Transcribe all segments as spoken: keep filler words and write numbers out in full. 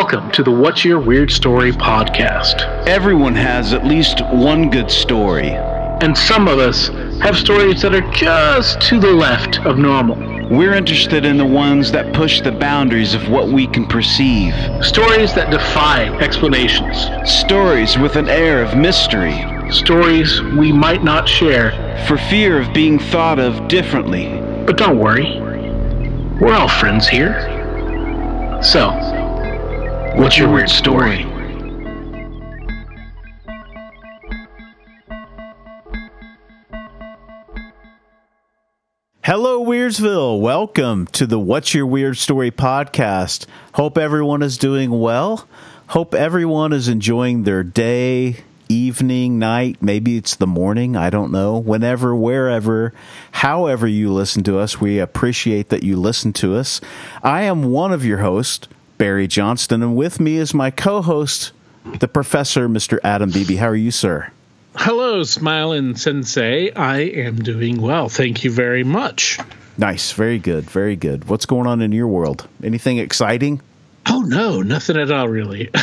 Welcome to the What's Your Weird Story podcast. Everyone has at least one good story. And some of us have stories that are just to the left of normal. We're interested in the ones that push the boundaries of what we can perceive. Stories that defy explanations. Stories with an air of mystery. Stories we might not share for fear of being thought of differently. But don't worry, we're all friends here. So, what's your weird story? Hello, Weirdsville. Welcome to the What's Your Weird Story podcast. Hope everyone is doing well. Hope everyone is enjoying their day, evening, night. Maybe it's the morning. I don't know. Whenever, wherever, however you listen to us, we appreciate that you listen to us. I am one of your hosts, Barry Johnston, and with me is my co-host, the professor, Mister Adam Beebe. How are you, sir? Hello, Smiling Sensei. I am doing well. Thank you very much. Nice. Very good. Very good. What's going on in your world? Anything exciting? Oh, no. Nothing at all, really.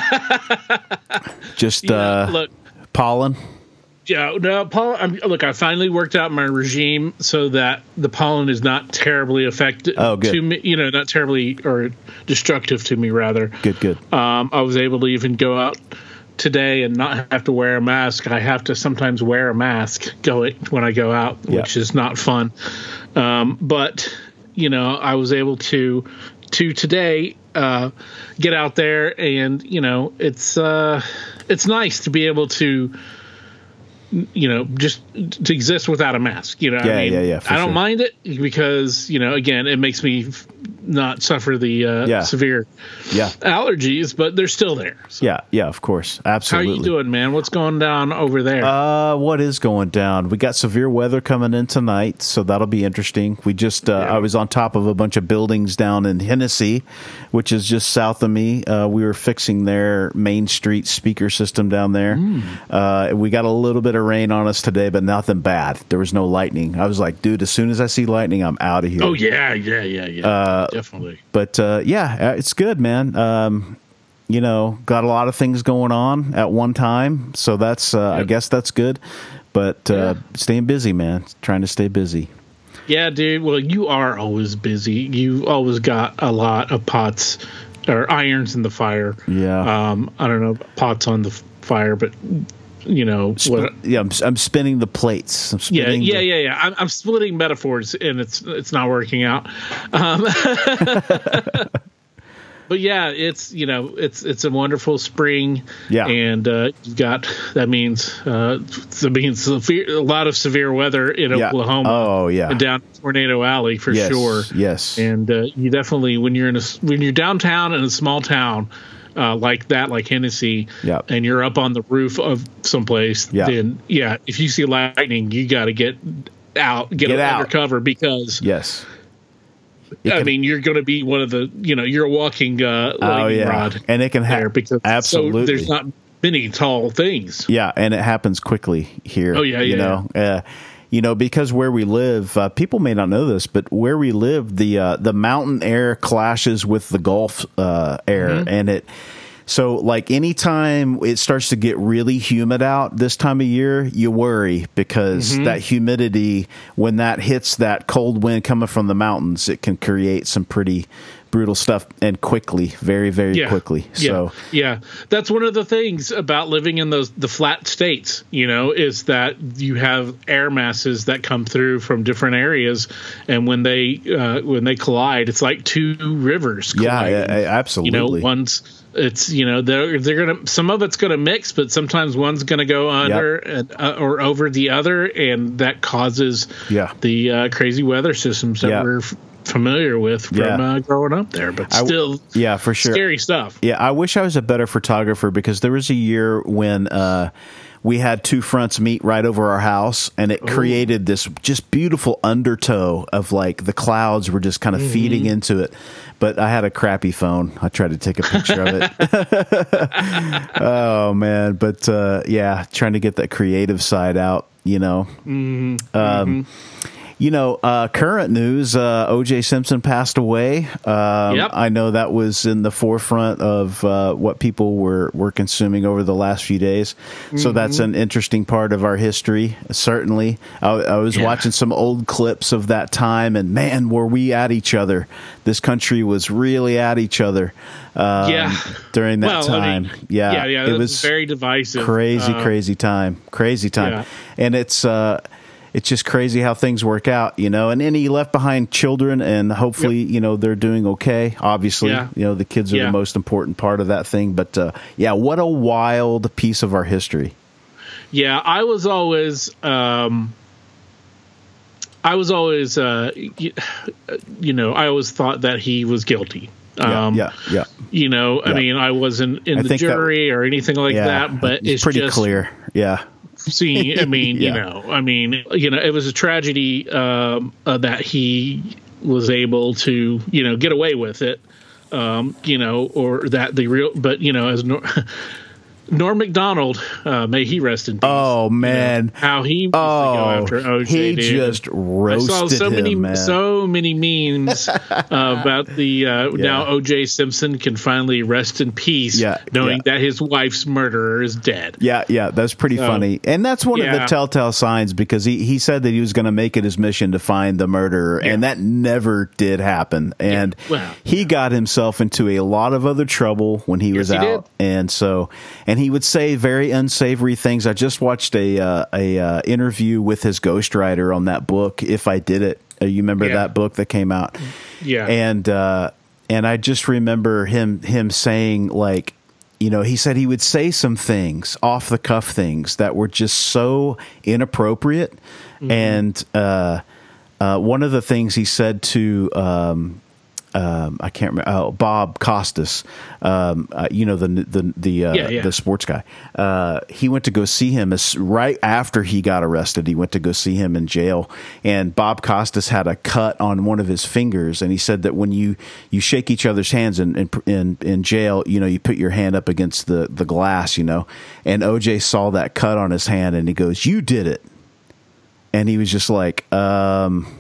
Just yeah, uh, look, pollen? Yeah, no, pollen. I'm, look, I finally worked out my regime so that the pollen is not terribly affected oh, good. to me, you know, not terribly or destructive to me, rather. Good, good. Um, I was able to even go out today and not have to wear a mask. I have to sometimes wear a mask going when I go out, yeah. which is not fun. Um, but, you know, I was able to to today uh, get out there, and, you know, it's uh, it's nice to be able to, you know, just to exist without a mask. You know, yeah, I mean, yeah, yeah, I don't sure. mind it because, you know, again, it makes me f- not suffer the uh, yeah. severe yeah. allergies, but they're still there. So. Yeah, yeah, of course. Absolutely. How are you doing, man? What's going down over there? Uh, what is going down? We got severe weather coming in tonight, so that'll be interesting. We just, uh, Yeah. I was on top of a bunch of buildings down in Hennessy, which is just south of me. Uh, we were fixing their Main Street speaker system down there. Mm. Uh, we got a little bit of rain on us today, but nothing bad. There was no lightning. I was like, dude, as soon as I see lightning, I'm out of here. Oh, yeah, yeah, yeah, yeah. Uh, Definitely. But, uh, yeah, it's good, man. Um, you know, got a lot of things going on at one time. So that's, uh, Yep. I guess that's good. But uh, Yeah. staying busy, man. Trying to stay busy. Yeah, dude. Well, you are always busy. You always got a lot of pots or irons in the fire. Yeah. Um, I don't know, pots on the f- fire, but, you know. what, yeah, I'm, I'm spinning the plates. I'm yeah, spinning yeah, the, yeah, yeah. I'm, I'm splitting metaphors, and it's it's not working out. Um, but yeah, it's you know it's it's a wonderful spring. Yeah. and uh, you've got that means uh, that means severe, a lot of severe weather in Yeah. Oklahoma. Oh, yeah. and down Tornado Alley for yes, sure. Yes. And uh, you definitely when you're in a when you're downtown in a small town. Uh, like that, like Hennessy, Yeah. and you're up on the roof of someplace, Yeah. then yeah, if you see lightning, you got to get out, get, Get out. under cover because yes. It I can- mean you're going to be one of the you know you're a walking uh, oh, lightning yeah. rod And it can there happen. because Absolutely. so there's not many tall things. Yeah, and it happens quickly here. Oh, yeah, you yeah, know, uh, you know, because where we live, uh, people may not know this, but where we live, the uh, the mountain air clashes with the Gulf uh, air, Mm-hmm. and it. So, like, anytime it starts to get really humid out this time of year, you worry because Mm-hmm. that humidity, when that hits that cold wind coming from the mountains, it can create some pretty brutal stuff and quickly, very, very Yeah. quickly. So, yeah, yeah, that's one of the things about living in those the flat states. You know, is that you have air masses that come through from different areas, and when they uh, when they collide, it's like two rivers. yeah, colliding. yeah, absolutely. You know, one's it's you know they're they're gonna some of it's gonna mix, but sometimes one's gonna go under and, uh, or over the other, and that causes Yeah. the uh, crazy weather systems that Yeah. we're f- familiar with from Yeah. uh, growing up there. But I w- still, yeah, for sure. scary stuff. Yeah, I wish I was a better photographer because there was a year when uh, we had two fronts meet right over our house, and it created this just beautiful undertow of like the clouds were just kind of feeding into it. But I had a crappy phone. I tried to take a picture of it. Oh man! But uh, yeah, trying to get that creative side out, you know. Mm-hmm. Um, You know, uh, current news, uh, O J Simpson passed away. Um, Yep. I know that was in the forefront of uh, what people were, were consuming over the last few days. So that's an interesting part of our history, certainly. I, I was Yeah. watching some old clips of that time, and man, were we at each other. This country was really at each other um, Yeah. during that Well, I time. mean, yeah, yeah, yeah, it that was was very divisive. crazy, Uh, crazy time, crazy time. Yeah. And it's uh, it's just crazy how things work out, you know. And then he left behind children, and hopefully, you know, they're doing okay. Obviously, Yeah. you know, the kids are Yeah. the most important part of that thing. But uh, yeah, what a wild piece of our history. Yeah, I was always, um, I was always, uh, you, you know, I always thought that he was guilty. Yeah, Um, yeah, yeah. You know, Yeah. I mean, I wasn't in I the think that- jury or anything like yeah, that, but it's, pretty just clear. Yeah, seeing. I mean, Yeah. you know, I mean, you know, it was a tragedy um, uh, that he was able to, you know, get away with it. Um, you know, or that the real, but you know, as Nor- Norm Macdonald, uh, may he rest in peace. Oh, man. You know, how he used Oh, to go after O J. he dude. just roasted I saw so him, many, man. so many memes uh, about the uh, now O J Simpson can finally rest in peace, Yeah, knowing yeah. that his wife's murderer is dead. Yeah, yeah, that's pretty So, funny. And that's one of the yeah. telltale signs, because he, he said that he was going to make it his mission to find the murderer, and that never did happen. And Well, he got himself into a lot of other trouble when he was he out. And so, and he would say very unsavory things. I just watched a uh, a uh, interview with his ghostwriter on that book, If I Did It. Uh, you remember Yeah. that book that came out? Yeah. And uh, and I just remember him him saying, like, you know, he said he would say some things, off the cuff things that were just so inappropriate. Mm-hmm. And uh, uh, one of the things he said to um, um, I can't remember, oh, Bob Costas, um, uh, you know, the the the uh, Yeah, yeah. the sports guy. Uh, he went to go see him as, right after he got arrested. He went to go see him in jail, and Bob Costas had a cut on one of his fingers, and he said that when you, you shake each other's hands in, in in in jail, you know, you put your hand up against the the glass, you know, and O J saw that cut on his hand, and he goes, "You did it," and he was just like, um.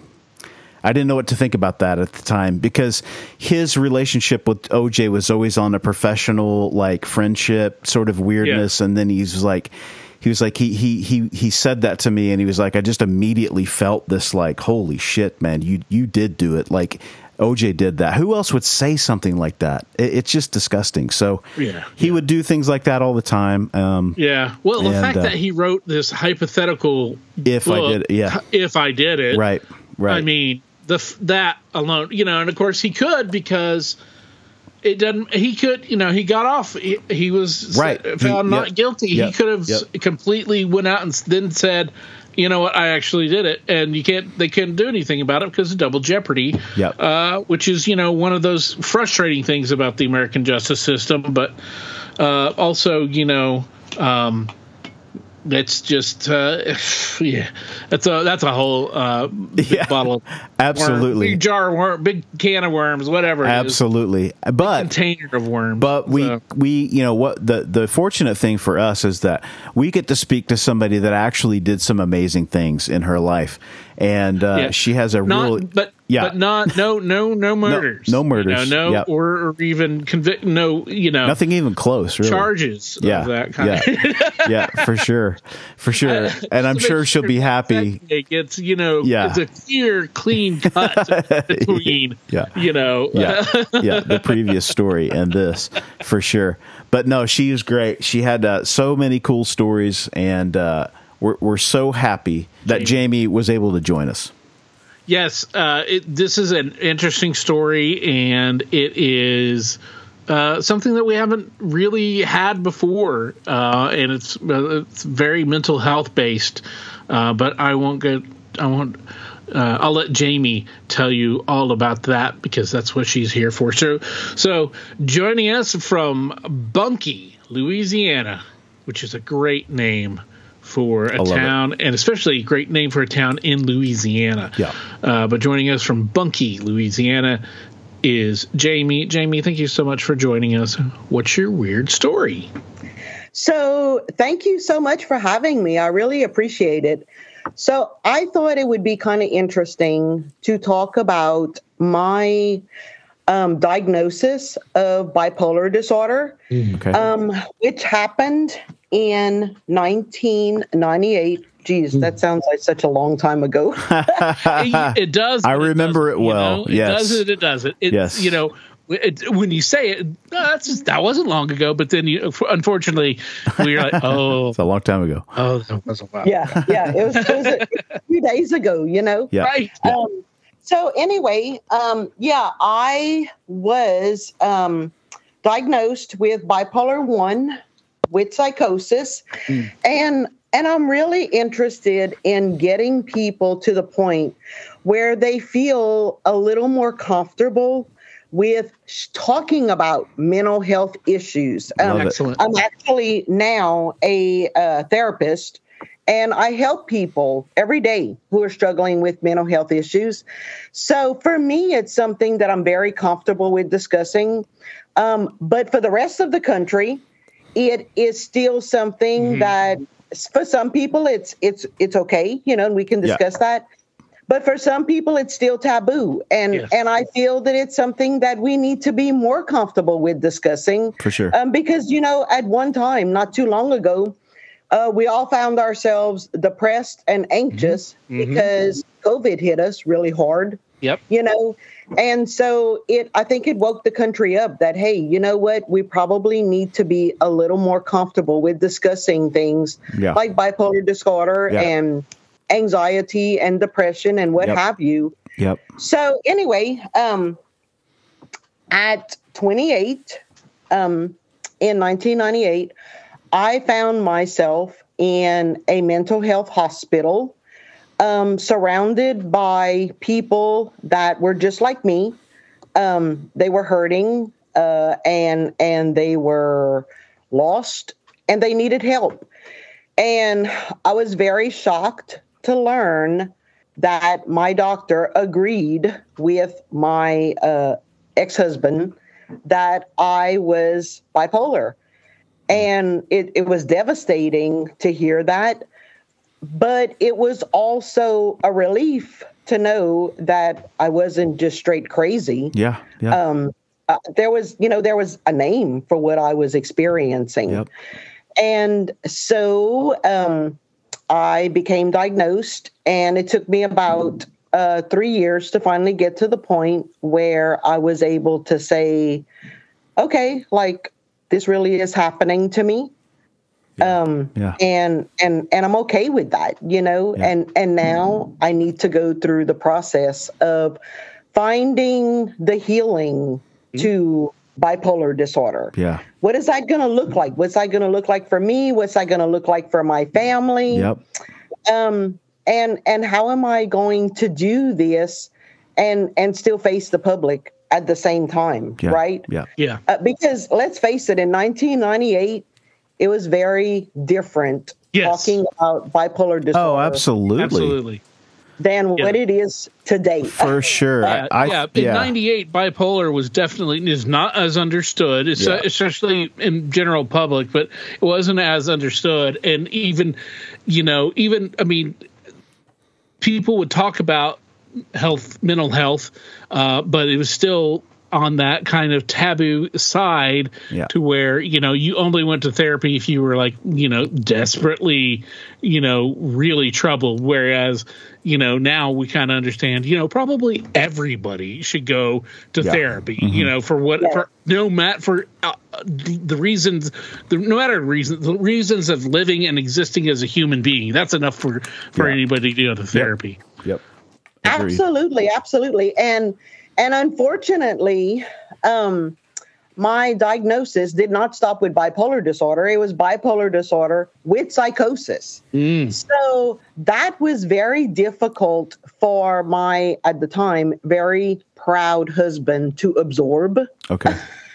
I didn't know what to think about that at the time, because his relationship with O J was always on a professional, like, friendship sort of weirdness. Yeah. And then he's like, he was like, he, he, he, he said that to me, and he was like, I just immediately felt this, like, holy shit, man, you, you did do it. Like, O J did that. Who else would say something like that? It, it's just disgusting. So Yeah. he would do things like that all the time. Um, Yeah. Well, the And, fact uh, that he wrote this hypothetical If I book, did it, yeah. If I did it. right. Right. I mean, the f- that alone, you know, and of course he could, because it doesn't, he could, you know, he got off, he, he was Right. s- found He- not yep. guilty. Yep. He could have s- Yep. completely went out and s- then said, you know what, I actually did it. And you can't, they couldn't do anything about it because of double jeopardy, Yep. uh, which is, you know, one of those frustrating things about the American justice system. But uh, also, you know, um, that's just uh, yeah. That's a that's a whole uh, big Yeah, bottle, of absolutely. worm, big jar of worm, big can of worms, whatever. It Absolutely. But is, container of worms. But we, So, we, you know, what the, the fortunate thing for us is that we get to speak to somebody that actually did some amazing things in her life. And uh, yeah. she has a not, real, but yeah. but not no no no murders, no murders, you know, no yep. or, or even convict, no, you know, nothing even close, really. charges Yeah. of that kind. Yeah. Yeah, for sure. For sure. And I'm To make sure she'll be happy. It's, you know, Yeah. it's a clear, clean cut between, Yeah. you know, Yeah. Yeah. The previous story and this, for sure. But no, she is great. She had uh, so many cool stories, and uh, we're, we're so happy that Jamie was able to join us. Yes, uh, it, this is an interesting story, and it is uh, something that we haven't really had before, uh, and it's uh, it's very mental health based. Uh, but I won't get. I won't. Uh, I'll let Jamie tell you all about that, because that's what she's here for. So, so joining us from Bunkie, Louisiana, which is a great name for a love town, and especially a great name for a town in Louisiana. Yeah. Uh, but joining us from Bunkie, Louisiana, is Jamie. Jamie, thank you so much for joining us. What's your weird story? So thank you so much for having me. I really appreciate it. So I thought it would be kind of interesting to talk about my um, diagnosis of bipolar disorder, Okay. um, which happened in nineteen ninety-eight. Geez, that sounds like such a long time ago. it, it does. I but remember doesn't, it well, You know? It yes. does it. It does it. It Yes. You know, it, when you say it, no, that's just, that wasn't long ago. But then, you, unfortunately, we're like, oh, It's a long time ago. oh, that was a while. yeah, yeah, it was, it was a, a few days ago, you know. Yeah. Right. Um, so anyway, um, yeah, I was um, diagnosed with bipolar one with psychosis, Mm. and and I'm really interested in getting people to the point where they feel a little more comfortable with sh- talking about mental health issues. Um, Love it. Excellent. I'm actually now a uh, therapist, and I help people every day who are struggling with mental health issues. So for me, it's something that I'm very comfortable with discussing. Um, but for the rest of the country, it is still something Mhm. that for some people it's it's it's okay, you know, and we can Yeah. discuss that. But for some people, it's still taboo. And Yes. and I feel that it's something that we need to be more comfortable with discussing. For sure. Um, because, you know, at one time, not too long ago, uh, we all found ourselves depressed and anxious Mhm. because COVID hit us really hard, Yep. you know. And so it, I think it woke the country up that, hey, you know what? We probably need to be a little more comfortable with discussing things Yeah. like bipolar disorder Yeah. and anxiety and depression and what Yep. have you. Yep. So anyway, um, at twenty-eight, um, in nineteen ninety-eight, I found myself in a mental health hospital, um, surrounded by people that were just like me. Um, they were hurting, uh, and and they were lost, and they needed help. And I was very shocked to learn that my doctor agreed with my uh, ex-husband that I was bipolar. And it, it was devastating to hear that. But it was also a relief to know that I wasn't just straight crazy. Yeah. Yeah. Um, uh, there was, you know, there was a name for what I was experiencing. Yep. And so um, I became diagnosed, and it took me about uh, three years to finally get to the point where I was able to say, okay, like this really is happening to me. Um, Yeah. and, and, and I'm okay with that, you know, Yeah. and, and now I need to go through the process of finding the healing to bipolar disorder. Yeah. What is that going to look like? What's that going to look like for me? What's that going to look like for my family? Yep. Um, and, and how am I going to do this and, and still face the public at the same time? Yeah. Right. Yeah. Yeah. Uh, because let's face it, in nineteen ninety-eight, it was very different Yes. talking about bipolar disorder Oh, absolutely. Absolutely. than Yeah. what it is today. For sure. Yeah, I, I, yeah. In yeah. ninety-eight, bipolar was definitely is not as understood, it's, Yeah. especially in general public, but it wasn't as understood. And even, you know, even, I mean, people would talk about health, mental health, uh, but it was still on that kind of taboo side Yeah. to where, you know, you only went to therapy if you were like, you know, desperately, you know, really troubled. Whereas, you know, now we kind of understand, you know, probably everybody should go to Yeah. therapy, you know, for what, Yeah. for no matter, for uh, the reasons, the, no matter the reason, the reasons of living and existing as a human being. That's enough for, for Yeah. anybody to go to therapy. Yep. Agreed. Absolutely, absolutely. And and unfortunately, um, my diagnosis did not stop with bipolar disorder. It was bipolar disorder with psychosis. Mm. So that was very difficult for my, at the time, very proud husband to absorb. Okay.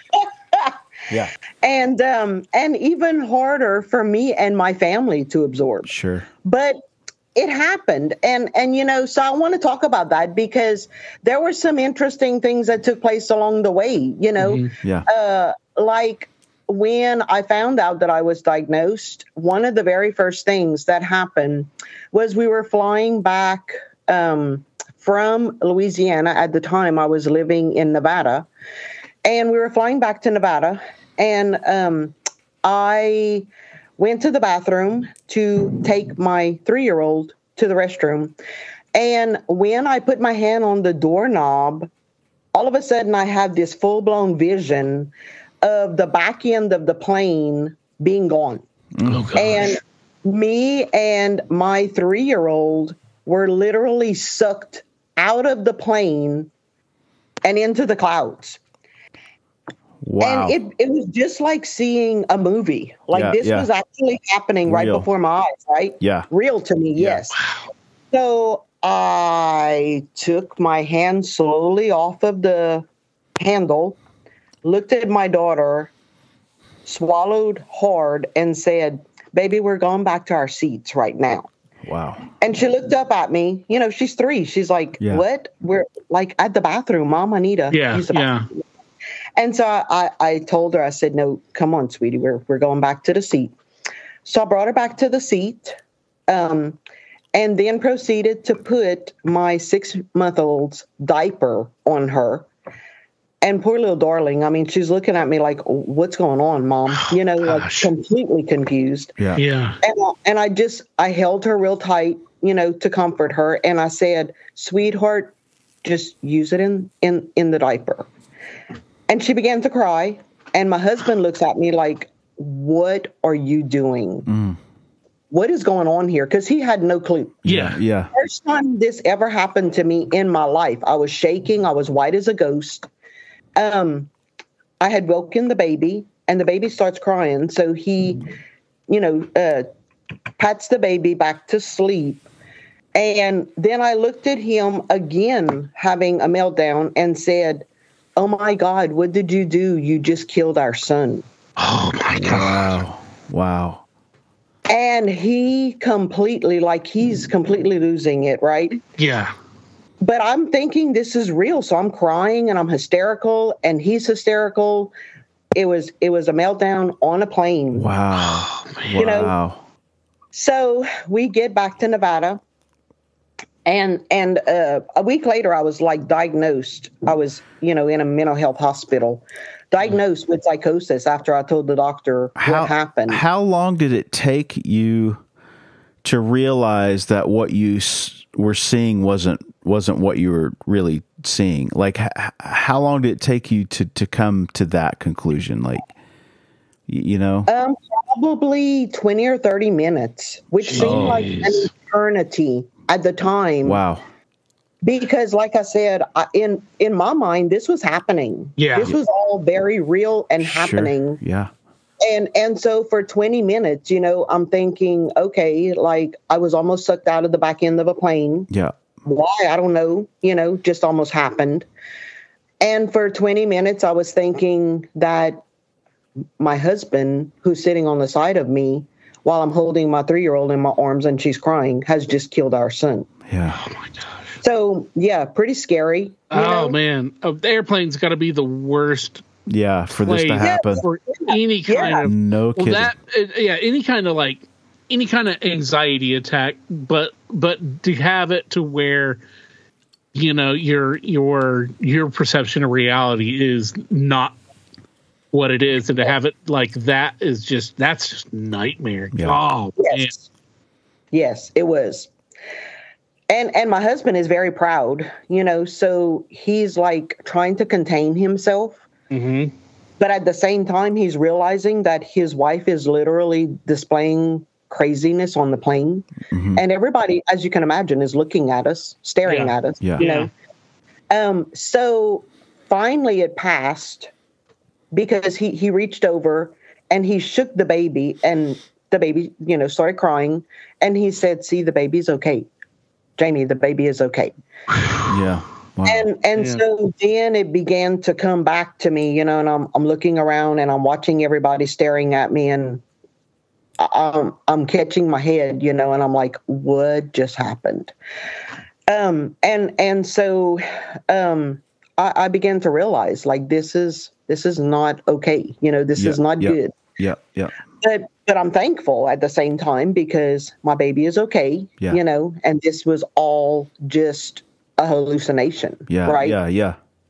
Yeah. And um, and even harder for me and my family to absorb. Sure. But it happened. And, and, you know, so I want to talk about that because there were some interesting things that took place along the way, you know, Yeah. uh, like when I found out that I was diagnosed, one of the very first things that happened was we were flying back um, from Louisiana. At the time, I was living in Nevada, and we were flying back to Nevada, and um, I went to the bathroom to take my three-year-old to the restroom. And when I put my hand on the doorknob, all of a sudden I had this full-blown vision of the back end of the plane being gone. Oh, gosh. And me and my three-year-old were literally sucked out of the plane and into the clouds. Wow. And it, it was just like seeing a movie. Like Yeah, this yeah. was actually happening right Real. before my eyes, right? Yeah. Real to me, Yeah. yes. So I took my hand slowly off of the handle, looked at my daughter, swallowed hard, and said, "Baby, we're going back to our seats right now." Wow. And she looked up at me. You know, she's three. She's like, Yeah. "What? We're like at the bathroom, Mom. I need to Yeah, use the yeah. bathroom." And so I, I told her, I said, "No, come on, sweetie. We're we're going back to the seat." So I brought her back to the seat, um, and then proceeded to put my six-month-old's diaper on her. And poor little darling, I mean, she's looking at me like, "What's going on, Mom?" You know, like Gosh. completely confused. Yeah. Yeah. And I, and I just, I held her real tight, you know, to comfort her. And I said, "Sweetheart, just use it in, in, in the diaper." And she began to cry. And my husband looks at me like, "What are you doing? Mm. What is going on here?" Because he had no clue. Yeah. Yeah. First time this ever happened to me in my life. I was shaking. I was white as a ghost. Um, I had woken the baby, and the baby starts crying. So he, you know, uh, pats the baby back to sleep. And then I looked at him again, having a meltdown, and said, "Oh my God, what did you do? You just killed our son." Oh, my God. Wow. Wow. And he completely, like he's completely losing it, right? Yeah. But I'm thinking this is real. So I'm crying and I'm hysterical and he's hysterical. It was, it was a meltdown on a plane. Wow. Oh, man. You know, Wow. So we get back to Nevada, and, and, uh, a week later I was like diagnosed. I was, you know, in a mental health hospital, diagnosed with psychosis after I told the doctor How, what happened. how long did it take you to realize that what you s- were seeing wasn't wasn't what you were really seeing? Like, h- how long did it take you to, to come to that conclusion? Like, y- you know? Um, probably twenty or thirty minutes, which seemed like an Jeez. eternity at the time. Wow. Because, like I said, I, in in my mind, this was happening. Yeah. This was all very real and happening. Sure. Yeah. And and so for twenty minutes, you know, I'm thinking, okay, like I was almost sucked out of the back end of a plane. Yeah. Why? I don't know. You know, just almost happened. And for twenty minutes, I was thinking that my husband, who's sitting on the side of me while I'm holding my three-year-old in my arms and she's crying, has just killed our son. Yeah. Oh, my gosh. So, yeah, pretty scary. You Oh, know? man. Oh, the airplane's got to be the worst Yeah. For this to place happen. for any kind Yeah. of No well, kidding. that uh, yeah, any kind of like any kind of anxiety attack, but but to have it to where you know your your your perception of reality is not what it is, and to have it like that is just that's just nightmare. Yeah. Oh man. Yes. Yes, it was. And and my husband is very proud, you know, so he's like trying to contain himself. Mm-hmm. But at the same time, he's realizing that his wife is literally displaying craziness on the plane. Mhm. And everybody, as you can imagine, is looking at us, staring Yeah. at us. Yeah. You know? Um, so finally it passed because he, he reached over and he shook the baby, and the baby, you know, started crying. And he said, "See, the baby's okay. Jamie, the baby is okay." Yeah. Wow. And and Yeah. so then it began to come back to me, you know, and I'm I'm looking around and I'm watching everybody staring at me, and I'm I'm catching my head, you know, and I'm like, what just happened? Um, and and so um, I, I began to realize, like, this is this is not okay. You know, this Yep, is not yep. good. Yep. Yep. But but I'm thankful at the same time because my baby is okay. Yeah. You know, and this was all just a hallucination. Yeah. Right. Yeah. Yeah.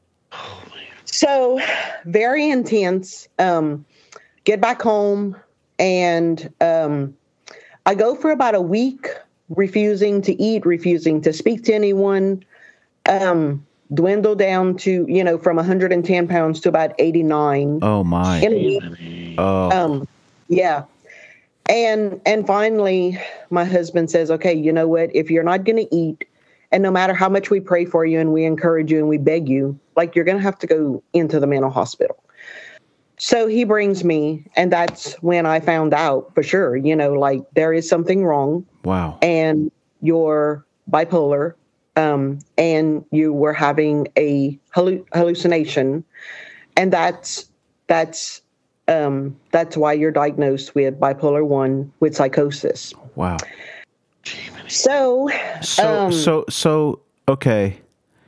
So very intense. Um, get back home and um, I go for about a week, refusing to eat, refusing to speak to anyone. Um, dwindle down to, you know, from one hundred ten pounds to about eighty-nine. Oh my. In a week. Oh. Um, yeah. And, and finally my husband says, okay, you know what, if you're not going to eat, and no matter how much we pray for you and we encourage you and we beg you, like you're going to have to go into the mental hospital. So he brings me, and that's when I found out for sure, you know, like there is something wrong. Wow. And you're bipolar, um, and you were having a hallu- hallucination. And that's, that's, um, that's why you're diagnosed with bipolar one with psychosis. Wow. So, So, um, so, so, okay.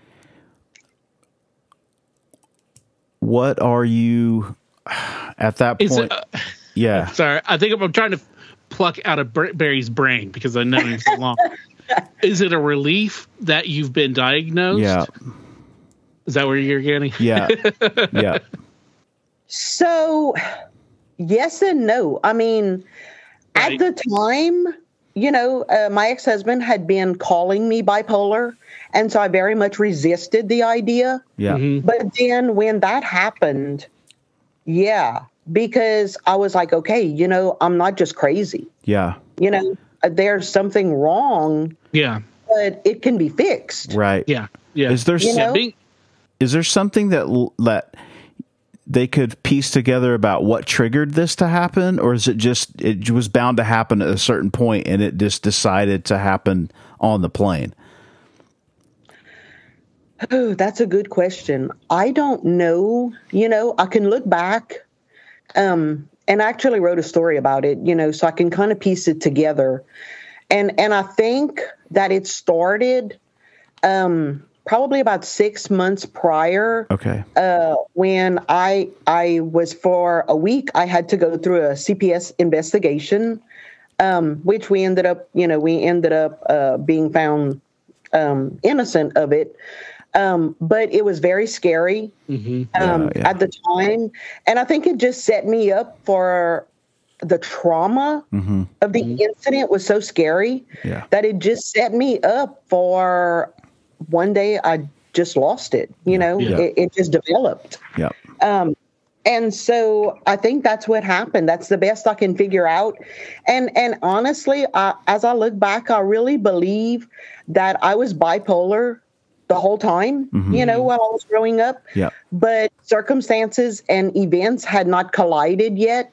What are you at that Is point? it, uh, yeah. Sorry, I think I'm, I'm trying to pluck out of Bar- Barry's brain because I've known him so long. Is it a relief that you've been diagnosed? Yeah. Is that where you're getting? Yeah. Yeah. So, yes and no. I mean, Right. at the time, you know, uh, my ex-husband had been calling me bipolar, and so I very much resisted the idea. Yeah. Mm-hmm. But then when that happened, yeah, because I was like, okay, you know, I'm not just crazy. Yeah. You know, uh, there's something wrong, Yeah. but it can be fixed. Right. Yeah. Yeah. Is there You some- know? Being- is there something that l- that they could piece together about what triggered this to happen, or is it just it was bound to happen at a certain point and it just decided to happen on the plane? Oh, that's a good question. I don't know. You know, I can look back, um, and I actually wrote a story about it, you know, so I can kind of piece it together. And and I think that it started um, probably about six months prior. Okay. Uh, when I I was for a week, I had to go through a C P S investigation, um, which we ended up, you know, we ended up uh, being found um, innocent of it. Um, but it was very scary mm-hmm. um, Yeah, yeah. at the time. And I think it just set me up for the trauma Mm-hmm. of the incident was so scary Yeah. that it just set me up for one day I just lost it. You know, Yeah. it, it just developed. Yep. Um, and so I think that's what happened. That's the best I can figure out. And and honestly, I, as I look back, I really believe that I was bipolar the whole time, Mhm. you know, while I was growing up. Yep. But circumstances and events had not collided yet,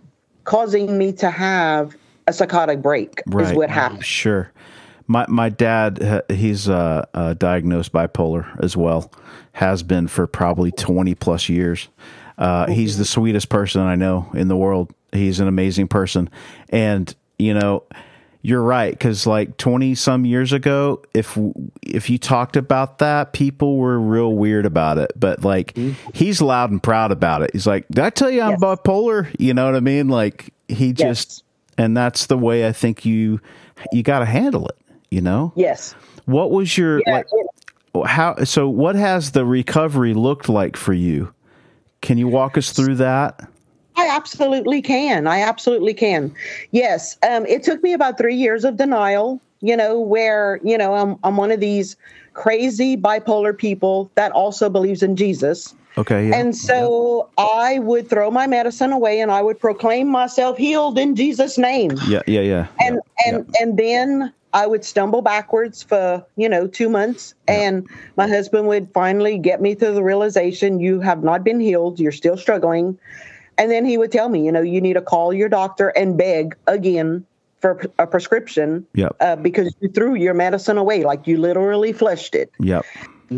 causing me to have a psychotic break Right. is what happened. Sure. My my dad, uh, he's uh, uh, diagnosed bipolar as well. Has been for probably twenty plus years. Uh, he's the sweetest person I know in the world. He's an amazing person, and you know, you're right, because like twenty some years ago, if if you talked about that, people were real weird about it. But like, he's loud and proud about it. He's like, "Did I tell you I'm Yes. bipolar?" You know what I mean? Like he Yes. just, and that's the way I think you you got to handle it. You know, Yes. what was your Yeah, like? How so? What has the recovery looked like for you? Can you walk us through that? I absolutely can. I absolutely can. Yes. Um, it took me about three years of denial, you know, where, you know, I'm, I'm one of these crazy bipolar people that also believes in Jesus. Okay. Yeah. And so I would throw my medicine away and I would proclaim myself healed in Jesus' name. yeah. Yeah. Yeah. And, and, and then I would stumble backwards for, you know, two months and my husband would finally get me to the realization, you have not been healed. You're still struggling. And then he would tell me, you know, you need to call your doctor and beg again for a prescription Yep. uh, because you threw your medicine away, like you literally flushed it. Yep.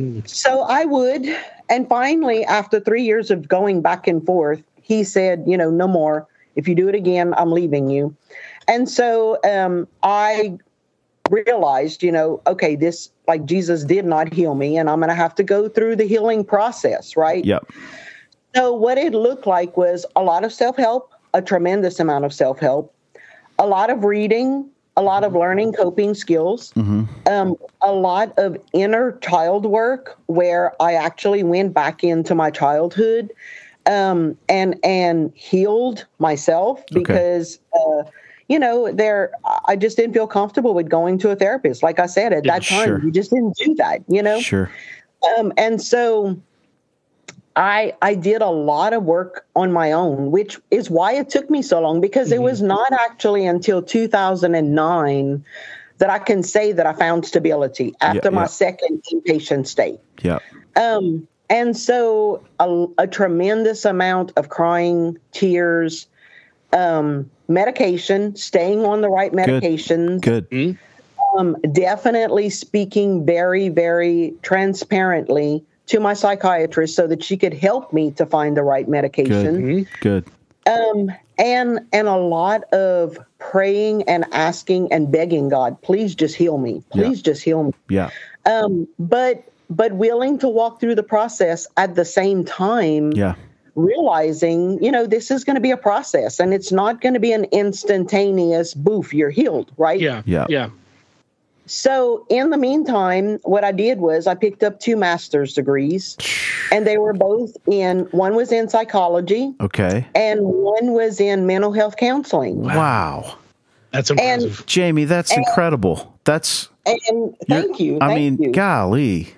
So I would. And finally, after three years of going back and forth, he said, you know, no more. If you do it again, I'm leaving you. And so um, I realized, you know, okay, this, like Jesus did not heal me and I'm going to have to go through the healing process, right? Yep. So what it looked like was a lot of self-help, a tremendous amount of self-help, a lot of reading, a lot of learning coping skills, Mm-hmm. um, a lot of inner child work where I actually went back into my childhood um, and and healed myself because, uh, you know, there I just didn't feel comfortable with going to a therapist. Like I said, at Yeah, that time, sure. you just didn't do that, you know? Sure. Um, and so I I did a lot of work on my own, which is why it took me so long, because it was not actually until two thousand nine that I can say that I found stability after Yeah, my yeah. second inpatient stay. Yeah. Um, and so a, a tremendous amount of crying, tears, um, medication, staying on the right medications, Good. um, definitely speaking very, very transparently to my psychiatrist so that she could help me to find the right medication. Good. Good. Um, and and a lot of praying and asking and begging God, please just heal me. Please just heal me. Yeah. Um, but but willing to walk through the process at the same time, Yeah. realizing, you know, this is going to be a process and it's not going to be an instantaneous boof, you're healed, right? Yeah. Yeah. Yeah. So in the meantime, what I did was I picked up two master's degrees, and they were both in, one was in psychology Okay. and one was in mental health counseling. Wow. That's impressive. Jamie, that's incredible. That's And thank you. I thank mean, you. golly.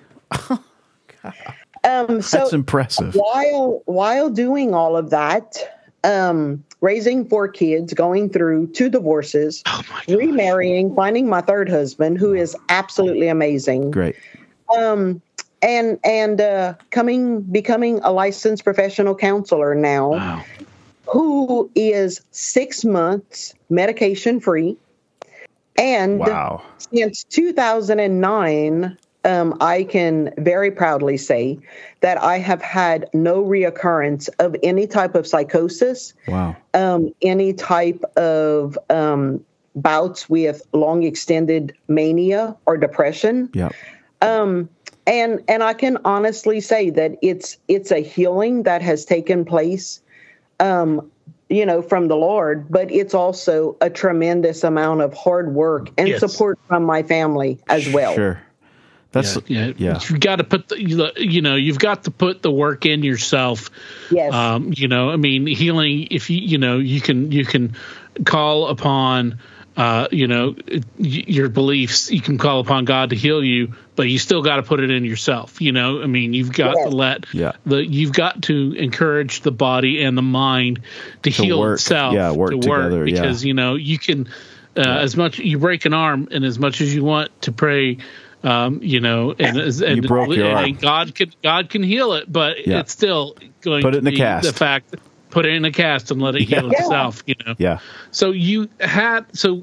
Um, so That's impressive. while while doing all of that, um, raising four kids, going through two divorces, Oh my God. remarrying, finding my third husband, who is absolutely amazing, Great. um, and and uh, coming becoming a licensed professional counselor now, Wow. who is six months medication free, and Wow. since two thousand nine, um, I can very proudly say that I have had no reoccurrence of any type of psychosis, Wow. um, any type of um, bouts with long extended mania or depression. Yeah. Um, and and I can honestly say that it's it's a healing that has taken place, um, you know, from the Lord, but it's also a tremendous amount of hard work and Yes. support from my family as well. Sure. That's yeah, yeah. You've got to put the, you know, you know, you've got to put the work in yourself. Yes. Um, you know, I mean, healing. If you, you know, you can, you can call upon, uh, you know, y- your beliefs. You can call upon God to heal you, but you still got to put it in yourself. You know, I mean, you've got Yes. to let Yeah. the, you've got to encourage the body and the mind to, heal work. itself. Yeah, work to together, yeah. because you know you can, uh, as much you break an arm, and as much as you want to pray. Um, you know, and, and, broke your and arm. God can God can heal it, but Yeah. it's still going Put it to in a be cast. the fact that put it in a cast and let it heal Yeah. itself. You know, Yeah. so you had so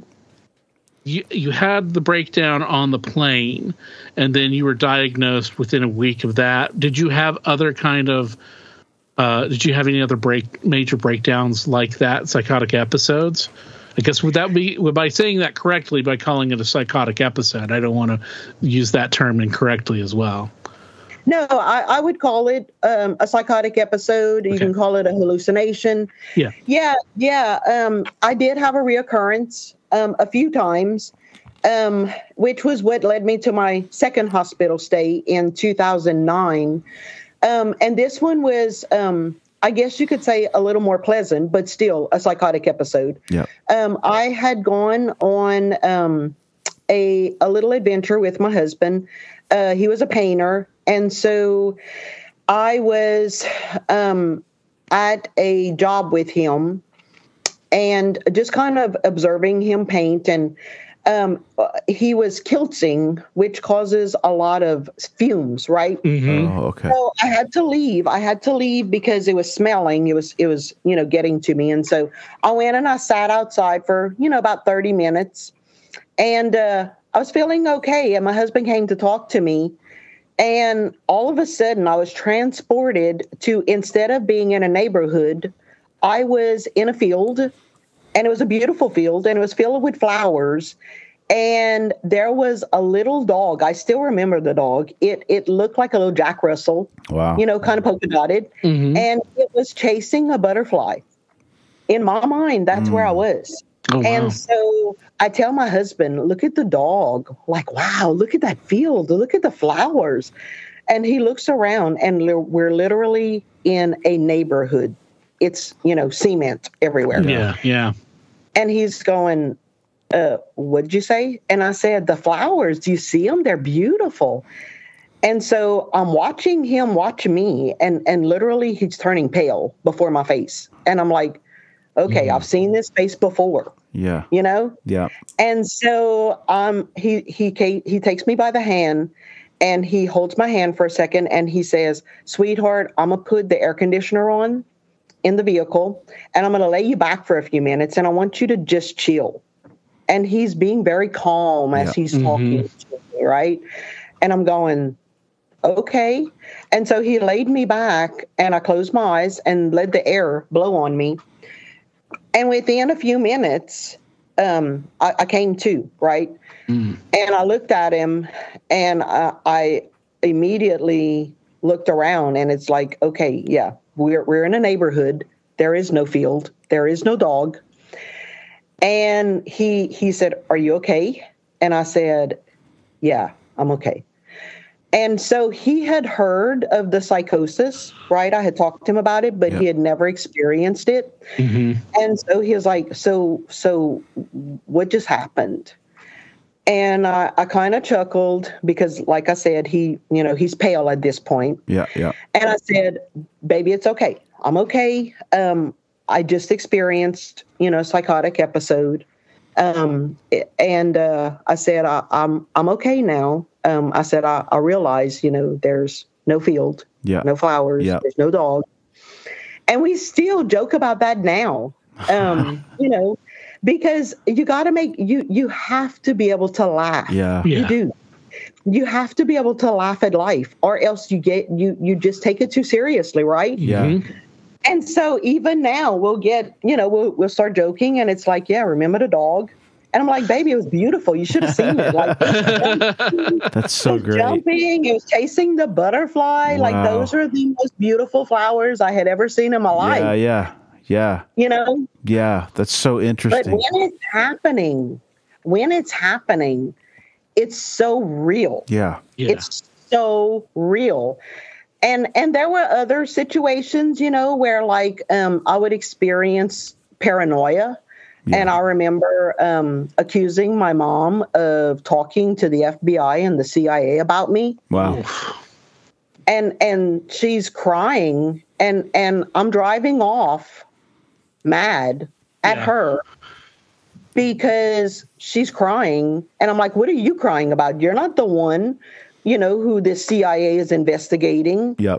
you you had the breakdown on the plane, and then you were diagnosed within a week of that. Did you have other kind of uh, did you have any other break major breakdowns like that, psychotic episodes? I guess would that be by saying that correctly by calling it a psychotic episode? I don't want to use that term incorrectly as well. No, I, I would call it um, a psychotic episode. You Okay. can call it a hallucination. Yeah. Yeah, yeah. Um, I did have a reoccurrence um, a few times, um, which was what led me to my second hospital stay in two thousand nine. Um, and this one was, um, I guess you could say, a little more pleasant, but still a psychotic episode. Yeah. Um, I had gone on um, a a little adventure with my husband. Uh, he was a painter, and so I was um, at a job with him, and just kind of observing him paint. And um, he was kilting, which causes a lot of fumes, right? Mm-hmm. Oh, okay. So I had to leave. I had to leave because it was smelling. It was, it was, you know, getting to me. And so I went and I sat outside for, you know, about thirty minutes. And uh, I was feeling okay. And my husband came to talk to me. And all of a sudden I was transported to, instead of being in a neighborhood, I was in a field. And it was a beautiful field, and it was filled with flowers. And there was a little dog. I still remember the dog. It it looked like a little Jack Russell. Wow. You know, kind of polka dotted. Mm-hmm. And it was chasing a butterfly. In my mind, that's mm. where I was. Oh, wow. And so I tell my husband, look at the dog. Like, wow, look at that field. Look at the flowers. And he looks around, and we're literally in a neighborhood. It's, you know, cement everywhere. Yeah, yeah. And he's going, uh, what'd you say? And I said, the flowers, do you see them? They're beautiful. And so I'm watching him watch me, and, and literally he's turning pale before my face. And I'm like, okay, mm. I've seen this face before. Yeah. You know? Yeah. And so um, he, he, he takes me by the hand, and he holds my hand for a second, and he says, sweetheart, I'm going to put the air conditioner on in the vehicle, and I'm going to lay you back for a few minutes, and I want you to just chill. And he's being very calm as yeah. he's talking mm-hmm. to me, right? And I'm going, okay. And so he laid me back, and I closed my eyes and let the air blow on me. And within a few minutes, um, I, I came to, right? Mm. And I looked at him, and I, I immediately looked around, and it's like, okay, yeah, we're we're in a neighborhood. There is no field. There is no dog. And he he said, are you okay? And I said, yeah, I'm okay. And so he had heard of the psychosis, right? I had talked to him about it, but yeah. he had never experienced it. Mm-hmm. And so he was like, so, so what just happened? And I, I kind of chuckled because, like I said, he, you know, he's pale at this point. Yeah, yeah. And I said, baby, it's okay. I'm okay. Um, I just experienced, you know, a psychotic episode. Um, and uh, I said, I, I'm I'm okay now. Um, I said, I, I realize, you know, there's no field, yeah. no flowers, yeah. there's no dog. And we still joke about that now, um, you know, because you got to make, you you have to be able to laugh. Yeah. You yeah. do. You have to be able to laugh at life, or else you get, you you just take it too seriously, right? Yeah. Mm-hmm. And so even now we'll get, you know, we'll we'll start joking, and it's like, yeah, remember the dog? And I'm like, baby, it was beautiful. You should have seen it. Like, that's so it was great. Jumping, it was chasing the butterfly. Wow. Like, those are the most beautiful flowers I had ever seen in my life. Yeah, yeah, yeah. You know? Yeah, that's so interesting. But when it's happening, when it's happening, it's so real. Yeah. yeah. It's so real. And and there were other situations, you know, where like um, I would experience paranoia. Yeah. And I remember um, accusing my mom of talking to the F B I and the C I A about me. Wow. And and she's crying, and, and I'm driving off mad at yeah. her because she's crying. And I'm like, what are you crying about? You're not the one, you know, who the C I A is investigating. Yep.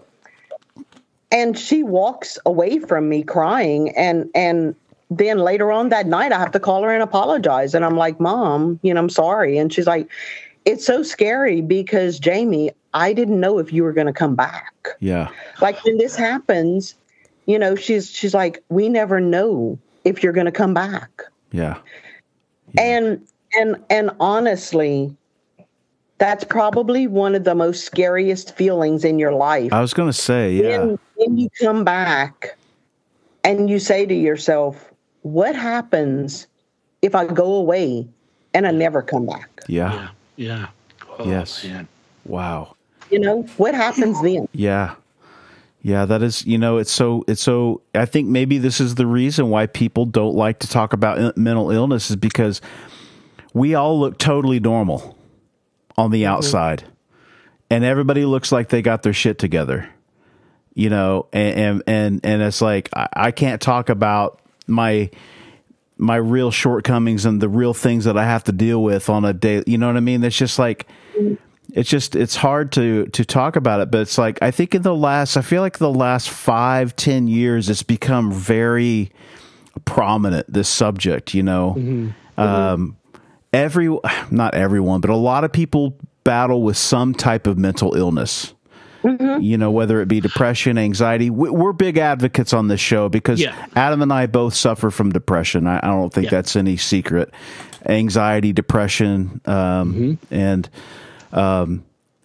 And she walks away from me crying, and and then later on that night, I have to call her and apologize. And I'm like, Mom, you know, I'm sorry. And she's like, it's so scary because, Jamie, I didn't know if you were going to come back. Yeah. Like, when this happens, you know, she's she's like, we never know if you're going to come back. Yeah. yeah. And and and honestly, that's probably one of the most scariest feelings in your life. I was going to say, yeah. When, when you come back and you say to yourself, what happens if I go away and I never come back? Yeah. Yeah. yeah. Oh, yes. Man. Wow. You know, what happens then? Yeah. Yeah, that is, you know, it's so, it's so, I think maybe this is the reason why people don't like to talk about mental illness, is because we all look totally normal on the mm-hmm. outside, and everybody looks like they got their shit together, you know, and, and, and, and it's like, I, I can't talk about my, my real shortcomings and the real things that I have to deal with on a day. You know what I mean? It's just like, it's just, it's hard to, to talk about it, but it's like, I think in the last, I feel like the last five, ten years, it's become very prominent, this subject, you know, mm-hmm. um, every, not everyone, but a lot of people battle with some type of mental illness. Mm-hmm. You know, whether it be depression, anxiety. We, we're big advocates on this show because Yeah. Adam and I both suffer from depression. I, I don't think Yeah. that's any secret. Anxiety, depression, um, Mm-hmm. and um,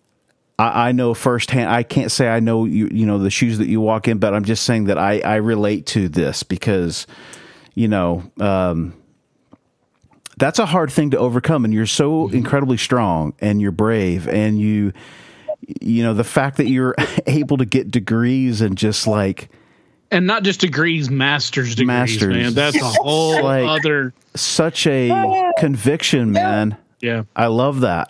I, I know firsthand. I can't say I know you. You know the shoes that you walk in, but I'm just saying that I, I relate to this because, you know, um, that's a hard thing to overcome, and you're so Mm-hmm. incredibly strong, and you're brave, and you. You know, the fact that you're able to get degrees and just like And not just degrees, master's degrees, Masters. man. That's a whole Like- other. such a conviction, man. Yeah. I love that.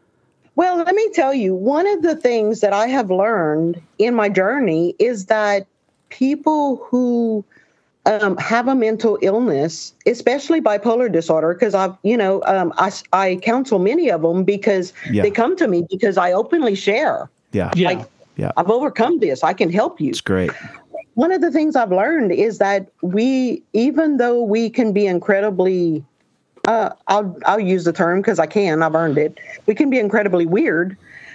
Well, let me tell you, one of the things that I have learned in my journey is that people who um, have a mental illness, especially bipolar disorder, because I've, you know, um, I, I counsel many of them because Yeah. they come to me because I openly share. Yeah. Yeah. Like, Yeah. I've overcome this. I can help you. It's great. One of the things I've learned is that we, even though we can be incredibly, uh, I'll I'll use the term because I can, I've earned it. We can be incredibly weird.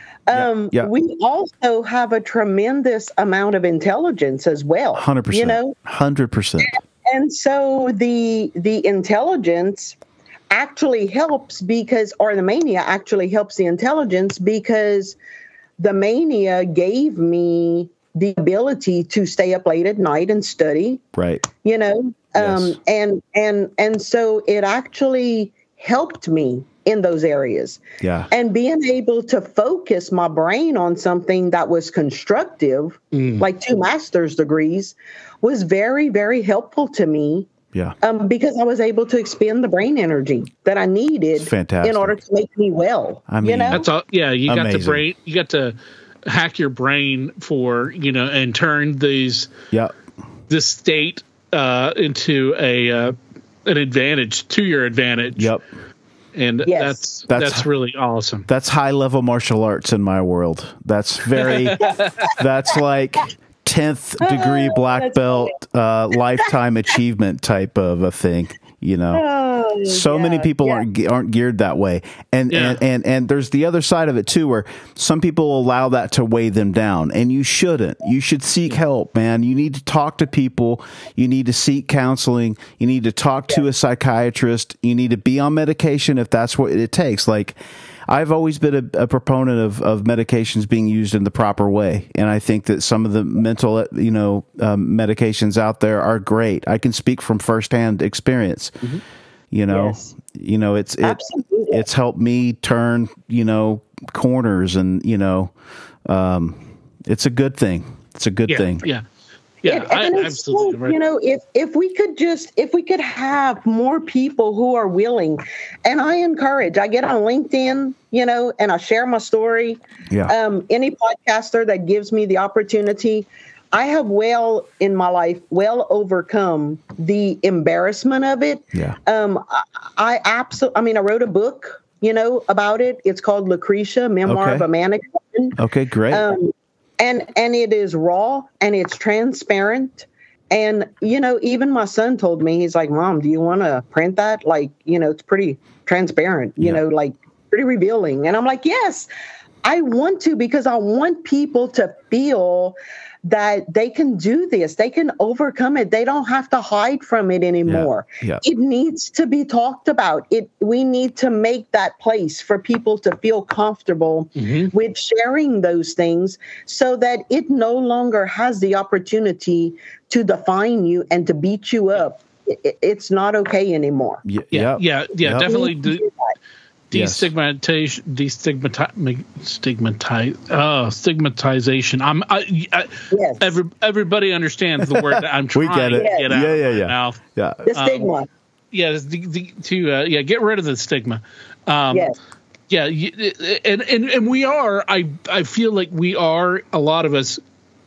Um, yeah. We also have a tremendous amount of intelligence as well. one hundred percent. You know, one hundred percent. and so the the intelligence actually helps because, or the mania actually helps the intelligence because the mania gave me the ability to stay up late at night and study, Right. you know, um, Yes. and and and so it actually helped me in those areas. Yeah. And being able to focus my brain on something that was constructive, Mm. like two master's degrees, was very, very helpful to me Yeah. um, because I was able to expend the brain energy that I needed It's fantastic. in order to make me well. I you mean, know? That's all. Yeah. You got Amazing. the brain. You got to hack your brain for, you know, and turn these, Yeah. this state uh, into a, uh, an advantage to your advantage. Yep. And Yes. that's, That's- that's, really awesome. That's high level martial arts in my world. That's very, that's like tenth degree black That's belt, uh, lifetime achievement type of a thing, you know? Oh, So yeah, many people yeah. aren't ge- aren't geared that way, and, Yeah. and and and there's the other side of it too, where some people allow that to weigh them down, and you shouldn't. You should seek help, man. You need to talk to people. You need to seek counseling. You need to talk to a psychiatrist. You need to be on medication if that's what it takes. Like, I've always been a, a proponent of, of medications being used in the proper way, and I think that some of the mental, you know, um, medications out there are great. I can speak from firsthand experience. You know, Yes. you know, it's it, Absolutely. it's helped me turn, you know, corners, and you know, um, it's a good thing. It's a good Yeah. thing. Yeah. Yeah. And- I, and it's absolutely. so, Right. You know, if if we could just if we could have more people who are willing, and I encourage, I get on LinkedIn, you know, and I share my story. Yeah. Um, any podcaster that gives me the opportunity, I have well in my life well overcome the embarrassment of it. Yeah. Um, I, I absolutely. I mean, I wrote a book, you know, about it. It's called Lucretia: Memoir Okay. of a Manic Woman. Okay. Great. Um, and and it is raw and it's transparent. And you know, even my son told me, he's like, "Mom, do you want to print that? Like, you know, it's pretty transparent. You Yeah. know, like pretty revealing." And I'm like, "Yes, I want to because I want people to feel that they can do this. They can overcome it. They don't have to hide from it anymore. Yeah. It needs to be talked about. It we need to make that place for people to feel comfortable Mhm. with sharing those things so that it no longer has the opportunity to define you and to beat you up. It, it's not okay anymore. Y- Yeah. yep. Yeah. Yeah. Yep. Definitely. We need to De- do that. Yes. destigmatization, destigmatize, stigmatize, oh, stigmatization. I'm, I, I, Yes. every, everybody understands the word that I'm We trying get it. to get out Yeah, of yeah, my yeah. mouth. Yeah. The stigma. Yeah, it's the, the, to uh, yeah, get rid of the stigma. Um, Yes. Yeah, you- and, and and we are. I I feel like we are. A lot of us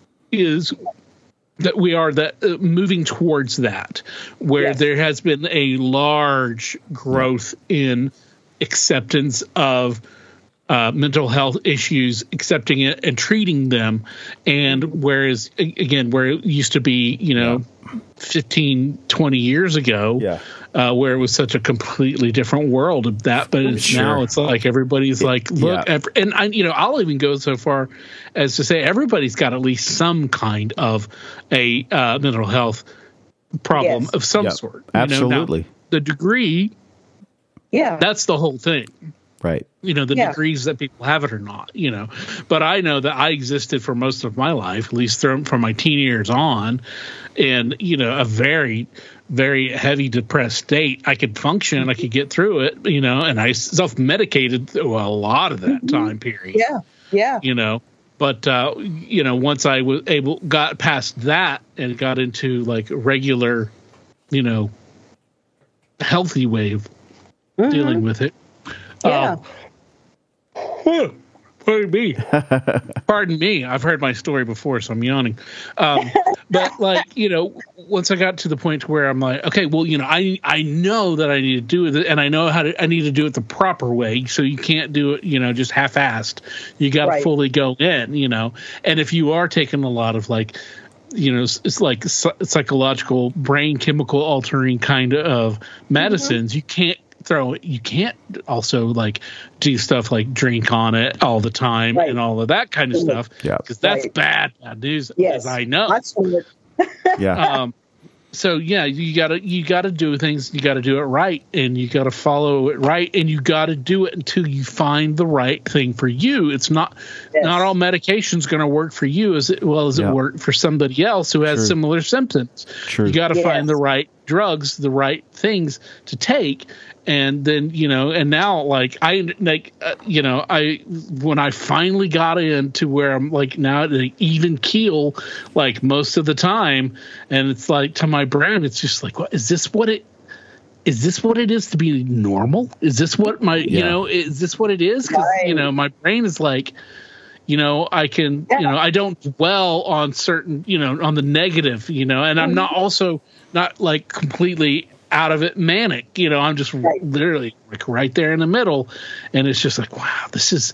is that we are that uh, moving towards that, where Yes. there has been a large growth in acceptance of uh, mental health issues, accepting it and treating them, and whereas a- again, where it used to be, you know, fifteen, twenty years ago, Yeah. uh, where it was such a completely different world of that. But it's Sure. now it's like everybody's like, look, Yeah. ev- and I, you know, I'll even go so far as to say everybody's got at least some kind of a uh, mental health problem Yes. of some Yeah, sort. You know, now, absolutely. the degree, Yeah. that's the whole thing. Right. You know, the Yeah. degrees that people have it or not, you know. But I know that I existed for most of my life, at least from, from my teen years on, in, you know, a very, very heavy depressed state. I could function, I could get through it, you know, and I self-medicated through a lot of that time period. Yeah. Yeah. You know, but, uh, you know, once I was able, got past that and got into like regular, you know, healthy way of Mhm. dealing with it. Yeah. Um, Whew, pardon me. Pardon me. I've heard my story before, so I'm yawning. Um, but like, you know, once I got to the point where I'm like, okay, well, you know, I I know that I need to do it, and I know how to. I need to do it the proper way. So you can't do it, you know, just half-assed. You got to Right. fully go in, you know. And if you are taking a lot of like, you know, it's, it's like psy- psychological, brain chemical altering kind of medicines, you can't throw it. You can't also like do stuff like drink on it all the time Right. and all of that kind of stuff. Yeah. Because that's Right. bad, bad news, Yes. as I know. That's what, Yeah. Um, so yeah, you gotta you gotta do things. You gotta do it right, and you gotta follow it right, and you gotta do it until you find the right thing for you. It's not Yes. not all medication's going to work for you as well as Yeah. it worked for somebody else who has True. similar symptoms. True. You got to Yes. find the right drugs, the right things to take, and then you know. And now, like I like uh, you know, I when I finally got into where I'm like now at an even keel, like most of the time, and it's like to my brain, it's just like, what is this? What it is this what it is to be normal? Is this what my, you Yeah. know, is this what it is? Because, Right. you know, my brain is like, you know, I can, Yeah. you know, I don't dwell on certain, you know, on the negative, you know, and I'm not also not like completely out of it manic, you know, I'm just Right. literally like right there in the middle. And it's just like, wow, this is,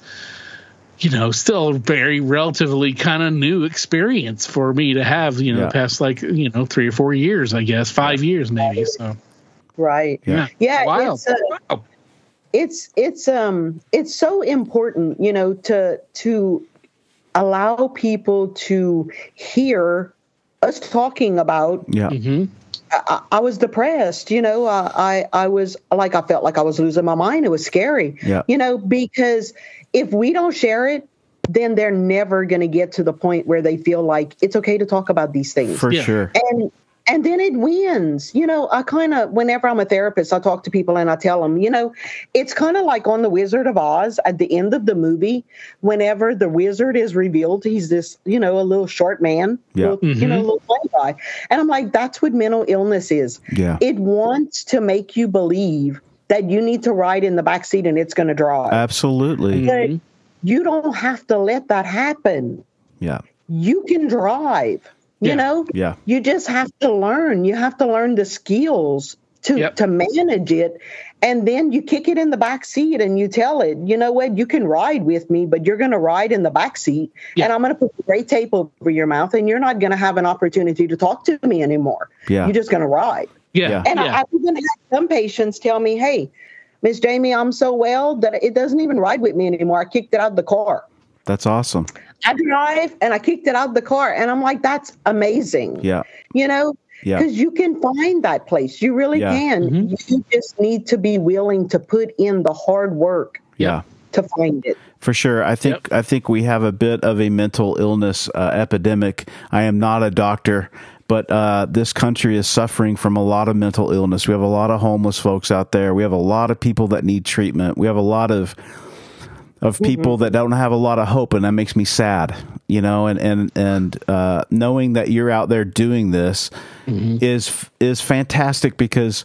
you know, still a very relatively kind of new experience for me to have, you know, Yeah. the past like, you know, three or four years, I guess, five years maybe. So, right. Yeah. Yeah. Wow. It's, uh, Wow. it's it's um it's so important, you know, to to allow people to hear us talking about. Yeah. Mhm. I, I was depressed, you know. Uh, I I was like I felt like I was losing my mind. It was scary, Yeah. you know, because if we don't share it, then they're never going to get to the point where they feel like it's okay to talk about these things. For Yeah. sure. and and then it wins. You know, I kind of, whenever I'm a therapist, I talk to people and I tell them, you know, it's kind of like on The Wizard of Oz at the end of the movie, whenever the wizard is revealed, he's this, you know, a little short man, Yeah. little, you know, little funny guy. And I'm like, that's what mental illness is. Yeah. It wants to make you believe that you need to ride in the back seat and it's going to drive. Absolutely. But you don't have to let that happen. Yeah. You can drive. You Yeah. know, Yeah. you just have to learn. You have to learn the skills to Yep. to manage it, and then you kick it in the back seat and you tell it, you know what, you can ride with me, but you're going to ride in the back seat, Yeah. and I'm going to put gray tape over your mouth, and you're not going to have an opportunity to talk to me anymore. Yeah. You're just going to ride. Yeah. Yeah. And yeah. I, I've even had some patients tell me, "Hey, Miss Jamie, I'm so well that it doesn't even ride with me anymore. I kicked it out of the car." That's awesome. I drive and I kicked it out of the car. And I'm like, that's amazing. Yeah. You know, Yeah. because you can find that place. You really Yeah. can. Mhm. You just need to be willing to put in the hard work Yeah. to find it. For sure. I think Yep. I think we have a bit of a mental illness uh, epidemic. I am not a doctor, but uh, this country is suffering from a lot of mental illness. We have a lot of homeless folks out there. We have a lot of people that need treatment. We have a lot of of people that don't have a lot of hope, and that makes me sad, you know, and, and, and, uh, knowing that you're out there doing this is, is fantastic, because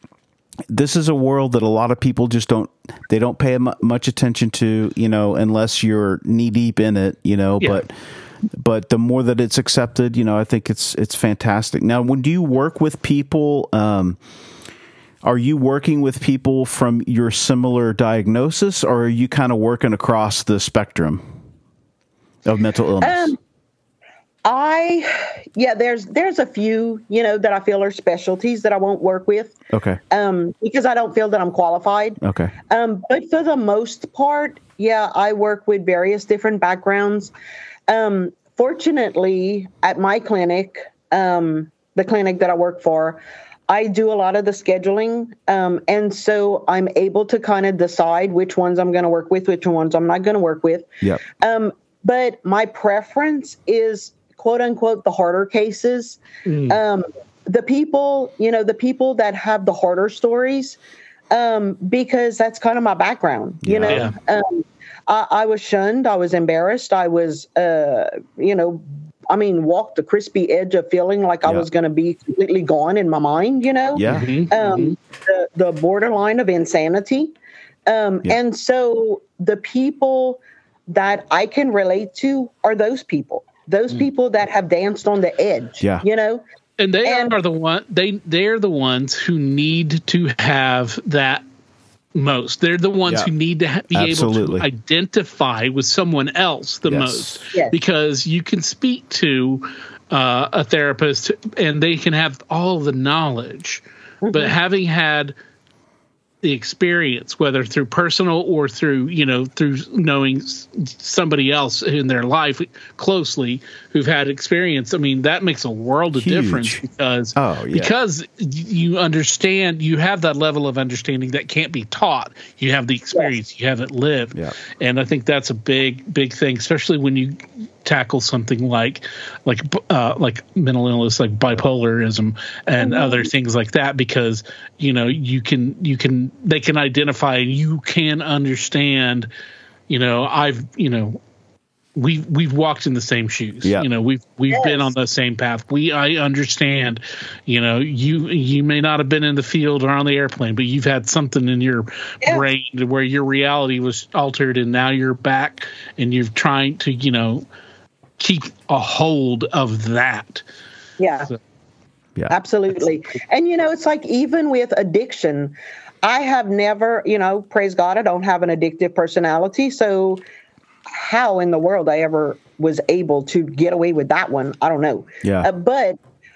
this is a world that a lot of people just don't, they don't pay mu- much attention to, you know, unless you're knee deep in it, you know, Yeah. but, but the more that it's accepted, you know, I think it's, it's fantastic. Now, when do you work with people, um, are you working with people from your similar diagnosis, or are you kind of working across the spectrum of mental illness? Um, I, yeah, there's there's a few, you know, that I feel are specialties that I won't work with. Okay. Um, because I don't feel that I'm qualified. Okay. Um, but for the most part, yeah, I work with various different backgrounds. Um, fortunately, at my clinic, um, the clinic that I work for, I do a lot of the scheduling. Um, and so I'm able to kind of decide which ones I'm going to work with, which ones I'm not going to work with. Yep. Um, but my preference is, quote unquote, the harder cases. Mm. Um, the people, you know, the people that have the harder stories, um, because that's kind of my background, you Yeah. know. Um, I, I was shunned. I was embarrassed. I was, uh, you know, I mean, walked the crispy edge of feeling like I Yeah. was going to be completely gone in my mind, you know. Yeah. Mm-hmm. Um, Mm-hmm. the, the borderline of insanity. Um, Yeah. And so the people that I can relate to are those people. Those Mm. people that have danced on the edge, Yeah. you know? And they And- are the one they they're the ones who need to have that most. They're the ones Yeah. who need to ha- be Absolutely. able to identify with someone else the Yes. most, Yes. because you can speak to uh, a therapist and they can have all the knowledge, Mm-hmm. but having had the experience, whether through personal or through, you know, through knowing s- somebody else in their life closely who've had experience, I mean, that makes a world of Huge. difference because, Oh, yeah. because you understand, you have that level of understanding that can't be taught. You have the experience, you have it lived. Yeah. And I think that's a big, big thing, especially when you tackle something like, like, uh, like mental illness, like bipolarism and Mm-hmm. other things like that, because, you know, you can, you can, they can identify and you can understand, you know, I've, you know, we've, we've walked in the same shoes, Yeah. you know, we've, we've Yes. been on the same path. We, I understand, you know, you, you may not have been in the field or on the airplane, but you've had something in your Yeah. brain to where your reality was altered and now you're back and you're trying to, you know, keep a hold of that. Yeah. So- Yeah. Absolutely. And, you know, it's like even with addiction, I have never, you know, praise God, I don't have an addictive personality. So how in the world I ever was able to get away with that one, I don't know. Yeah. Uh, but,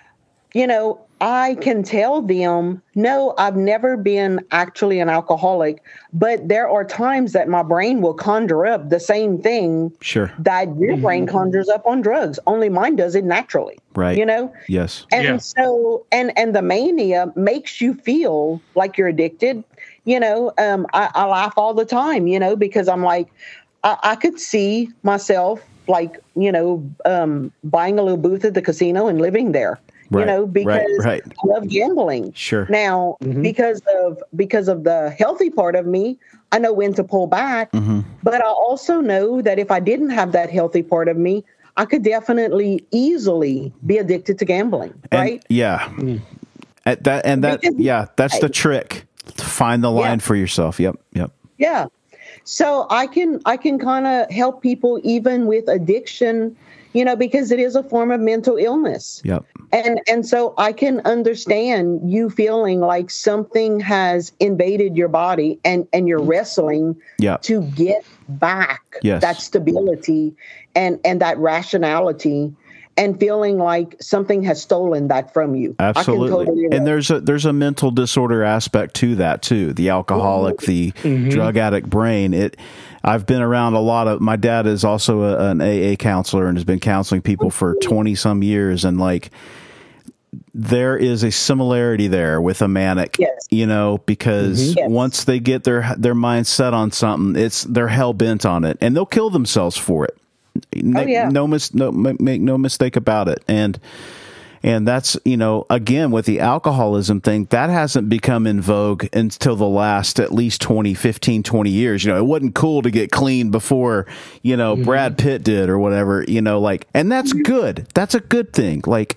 you know, I can tell them, no, I've never been actually an alcoholic, but there are times that my brain will conjure up the same thing Sure. that your brain conjures up on drugs. Only mine does it naturally. Right. You know? Yes. And Yeah. so, and and the mania makes you feel like you're addicted. You know, um, I, I laugh all the time, you know, because I'm like, I, I could see myself like, you know, um, buying a little booth at the casino and living there. Right, You know, right, because right. I love gambling. Sure. Now, because of because of the healthy part of me, I know when to pull back. Mm-hmm. But I also know that if I didn't have that healthy part of me, I could definitely easily be addicted to gambling, And- right? Yeah. At that and that Because- yeah, that's the trick. Find the line Yeah. for yourself. Yep. Yep. Yeah. So I can I can kind of help people even with addiction, you know, because it is a form of mental illness. Yep. And and so I can understand you feeling like something has invaded your body and and you're wrestling Yeah. to get back Yes. that stability and and that rationality and feeling like something has stolen that from you. I can Absolutely. totally And there's a there's a mental disorder aspect to that too. The alcoholic, the drug addict brain. It I've been around a lot of my dad is also a, an A A counselor and has been counseling people for twenty some years, and like there is a similarity there with a manic, Yes. you know, because Yes. once they get their their mind set on something, it's they're hell bent on it, and they'll kill themselves for it. No, Oh, yeah. no, mis- no, ma- make no mistake about it. And and that's, you know, again with the alcoholism thing, that hasn't become in vogue until the last at least twenty, fifteen, twenty years. You know, it wasn't cool to get clean before, you know, Brad Pitt did or whatever. You know, like, and that's good. That's a good thing. Like.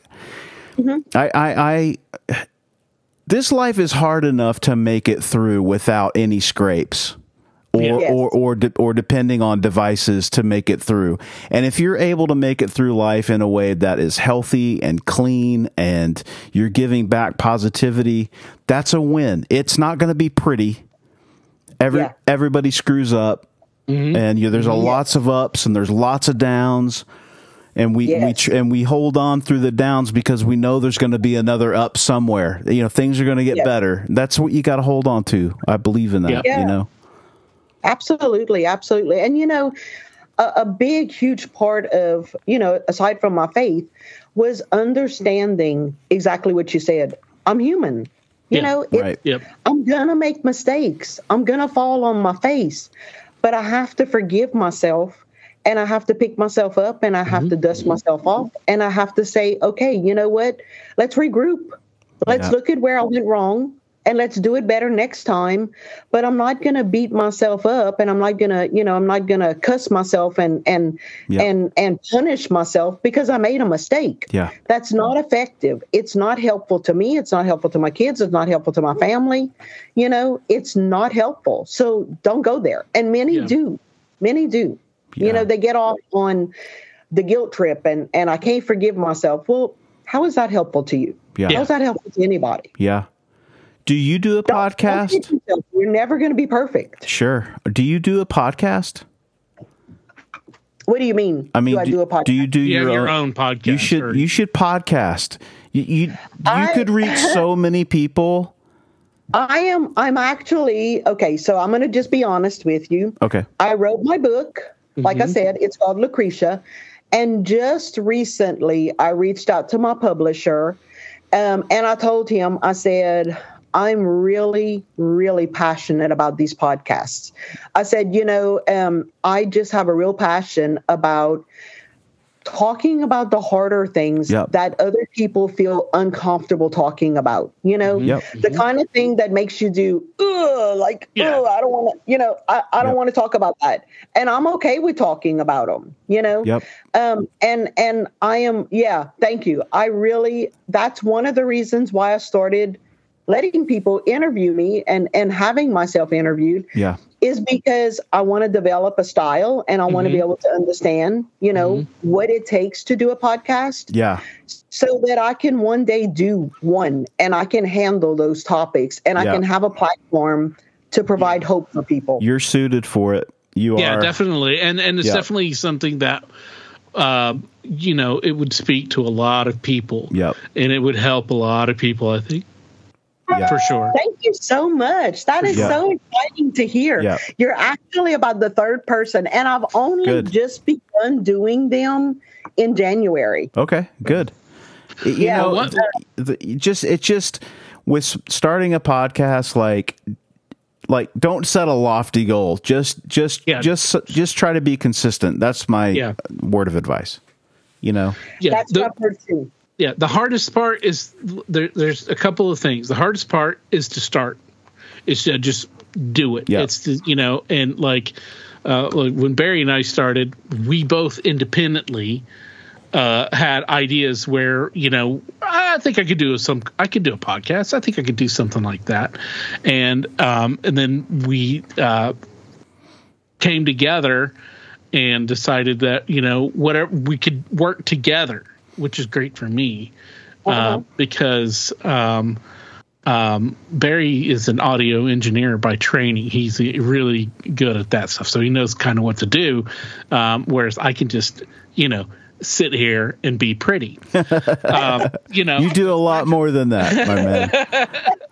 I, I, I, this life is hard enough to make it through without any scrapes, or Yes. or or de- or depending on devices to make it through. And if you're able to make it through life in a way that is healthy and clean, and you're giving back positivity, that's a win. It's not going to be pretty. Every Yeah. everybody screws up, and you, there's a lots of ups and there's lots of downs. And we, Yes. we tr- and we hold on through the downs because we know there's going to be another up somewhere. You know, things are going to get Yes. better. That's what you got to hold on to. I believe in that. Yeah. You know. Absolutely, absolutely. And, you know, a, a big, huge part of, you know, aside from my faith, was understanding exactly what you said. I'm human. You Yeah, know, it, right. Yep. I'm going to make mistakes. I'm going to fall on my face. But I have to forgive myself, and I have to pick myself up, and I have Mm-hmm. to dust myself off, and I have to say, okay, you know what? Let's regroup. Let's Yeah. look at where I went wrong, and let's do it better next time. But I'm not going to beat myself up, and I'm not going to, you know, I'm not going to cuss myself and and Yeah. and and punish myself because I made a mistake. Yeah. That's not effective. It's not helpful to me. It's not helpful to my kids. It's not helpful to my family. You know, it's not helpful. So don't go there. And many Yeah. do. Many do. Yeah. You know, they get off on the guilt trip and and I can't forgive myself. Well, how is that helpful to you? Yeah. How is that helpful to anybody? Yeah. Do you do a Don't- don't podcast? kid yourself. You're never going to be perfect. Sure. Do you do a podcast? What do you mean? I mean, do I do a podcast? do you do You your, have your own? own podcast. You should. or- You should podcast. You you, you I- could reach so many people. I am. I'm actually okay. So I'm going to just be honest with you. Okay. I wrote my book. Like I said, it's called Lucretia. And just recently, I reached out to my publisher, um, and I told him, I said, I'm really, really passionate about these podcasts. I said, you know, um, I just have a real passion about talking about the harder things Yep. that other people feel uncomfortable talking about. You know, Yep. the kind of thing that makes you do, ugh, like, Yeah. ugh, I don't want to, you know, I, I don't Yep. want to talk about that. And I'm okay with talking about them, you know? Yep. Um, and, and I am, yeah, thank you. I really, that's one of the reasons why I started letting people interview me and, and having myself interviewed Yeah. is because I want to develop a style and I want to be able to understand, you know, what it takes to do a podcast Yeah. so that I can one day do one and I can handle those topics and I Yeah. can have a platform to provide hope for people. You're suited for it. You yeah, are. definitely, and and it's Yeah. definitely something that uh, you know it would speak to a lot of people. Yep. and it would help a lot of people. I think Yeah. for sure. Thank you so much. That is Yeah. so exciting to hear. Yeah. You're actually about the third person, and I've only Good. just begun doing them in January. Okay. Good. You Yeah, know, what- the, the, just it just with s- starting a podcast, like like don't set a lofty goal. Just just Yeah. just just try to be consistent. That's my Yeah. word of advice. You know. Yeah, That's the- what I've heard too. yeah. The hardest part is there, there's a couple of things. The hardest part is to start. It's to just do it. Yeah. It's to, you know, and like uh, like when Barry and I started, we both independently uh, had ideas where, you know, I think I could do some, I could do a podcast. I think I could do something like that. And, um, and then we, uh, came together and decided that, you know, whatever we could work together, which is great for me, uh, Uh-huh. because, um, um, Barry is an audio engineer by training. He's really good at that stuff. So he knows kind of what to do. Um, whereas I can just, you know, sit here and be pretty. um, you know, You do a lot more than that, my man.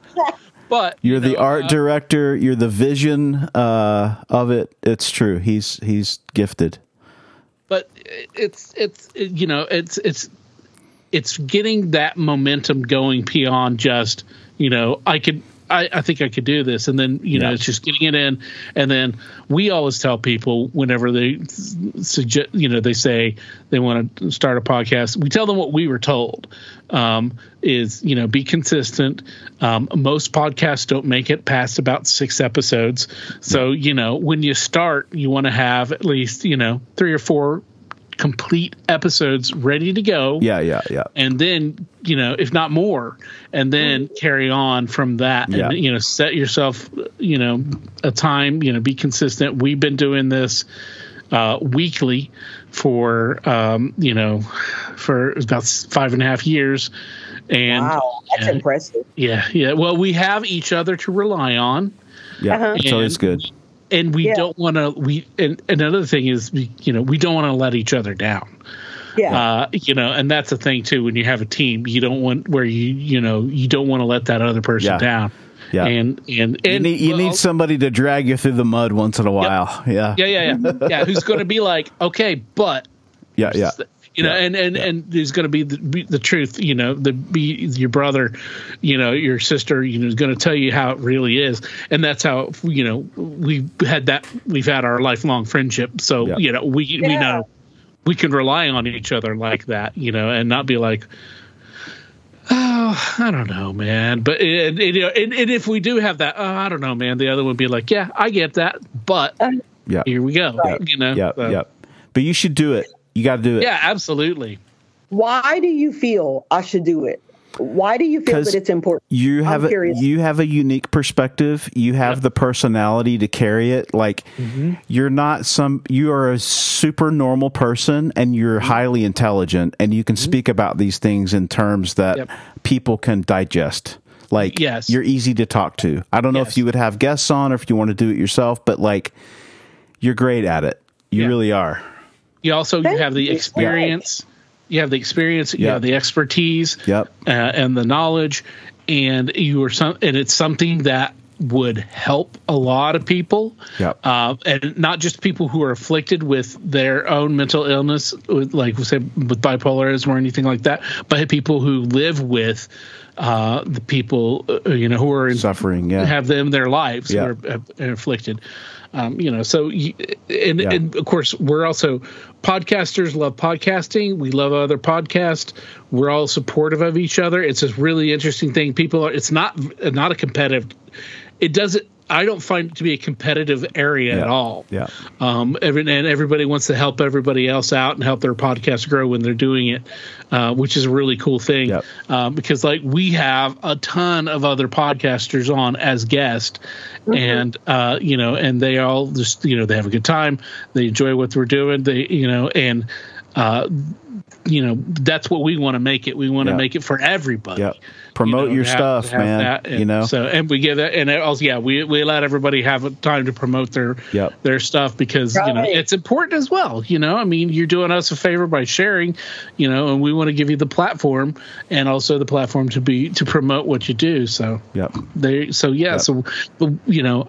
but You're you the know, art uh, director. You're the vision uh, of it. It's true. He's he's gifted. but it's it's you know it's it's it's getting that momentum going beyond just, you know, I could I, I think I could do this, and then you know Yeah. it's just getting it in. And then we always tell people whenever they suggest, you know, they say they want to start a podcast, we tell them what we were told, um, is, you know, be consistent. Um, most podcasts don't make it past about six episodes, so you know when you start, you want to have at least, you know, three or four complete episodes ready to go. Yeah, yeah, yeah. And then, you know, if not more, and then carry on from that. Yeah. And, you know, set yourself, you know, a time, you know, be consistent. We've been doing this uh, weekly for, um, you know, for about five and a half years. And Wow, that's yeah, impressive. yeah, yeah. Well, we have each other to rely on. Yeah, Uh-huh. it's always And- good. And we Yeah. don't want to, we, and another thing is, we, you know, we don't want to let each other down. Yeah. Uh, you know, and that's the thing too. When you have a team, you don't want where you you know you don't want to let that other person Yeah. down. Yeah. And and and You need, you well, need somebody to drag you through the mud once in a while. Yeah. yeah, yeah, yeah, yeah. Who's going to be like, okay, but Yeah. Yeah. you know, Yeah. and and and there's going to be the, be the truth. You know, the be your brother, you know, your sister, you know, is going to tell you how it really is, and that's how you know we've had that. We've had our lifelong friendship, so Yeah. you know we we Yeah. know we can rely on each other like that. You know, and not be like, oh, I don't know, man. But and, and, you know, and, and if we do have that, oh, I don't know, man. The other would be like, yeah, I get that, but Yeah. here we go. Right. You know, Yeah. so- Yeah. But you should do it. You got to do it. yeah, absolutely. Why do you feel I should do it? Why do you feel 'Cause that it's important? You have I'm a, curious. you have a unique perspective. You have the personality to carry it. Like Mm-hmm. you're not some. You are a super normal person, and you're Mm-hmm. highly intelligent, and you can speak about these things in terms that Yep. people can digest. Like Yes. you're easy to talk to. I don't know Yes. if you would have guests on or if you want to do it yourself, but like you're great at it. You Yeah. really are. You also you Thank have the you. experience. You have the experience. You Yeah. have the expertise. Yep. Uh, and the knowledge, and you are some, and it's something that would help a lot of people. Yep. Uh, and not just people who are afflicted with their own mental illness, with, like we said, with bipolarism or anything like that, but people who live with uh, the people, uh, you know, who are in, Suffering, yeah. have them their lives Yeah. who are, are afflicted. Um, you know, so you, and, Yeah. and of course we're also podcasters. Love podcasting. We love other podcasts. We're all supportive of each other. It's a really interesting thing. People are. It's not not a competitive. It doesn't. I don't find it to be a competitive area Yeah. at all. Yeah. Um, every, and everybody wants to help everybody else out and help their podcast grow when they're doing it, uh, which is a really cool thing. Yep. Um, because like we have a ton of other podcasters on as guests, and uh, you know, and they all just you know they have a good time, they enjoy what we're doing, they you know, and uh, you know that's what we want to make it. We want to Yep. make it for everybody. Yep. Promote You know, your to have- stuff, to have man. that, and You know? so and we give that, and also yeah, we we let everybody have a time to promote their Yep. their stuff because you know Right. it's important as well. You know, I mean, you're doing us a favor by sharing, you know, and we want to give you the platform and also the platform to be to promote what you do. So Yep. they, so yeah, Yep. so you know.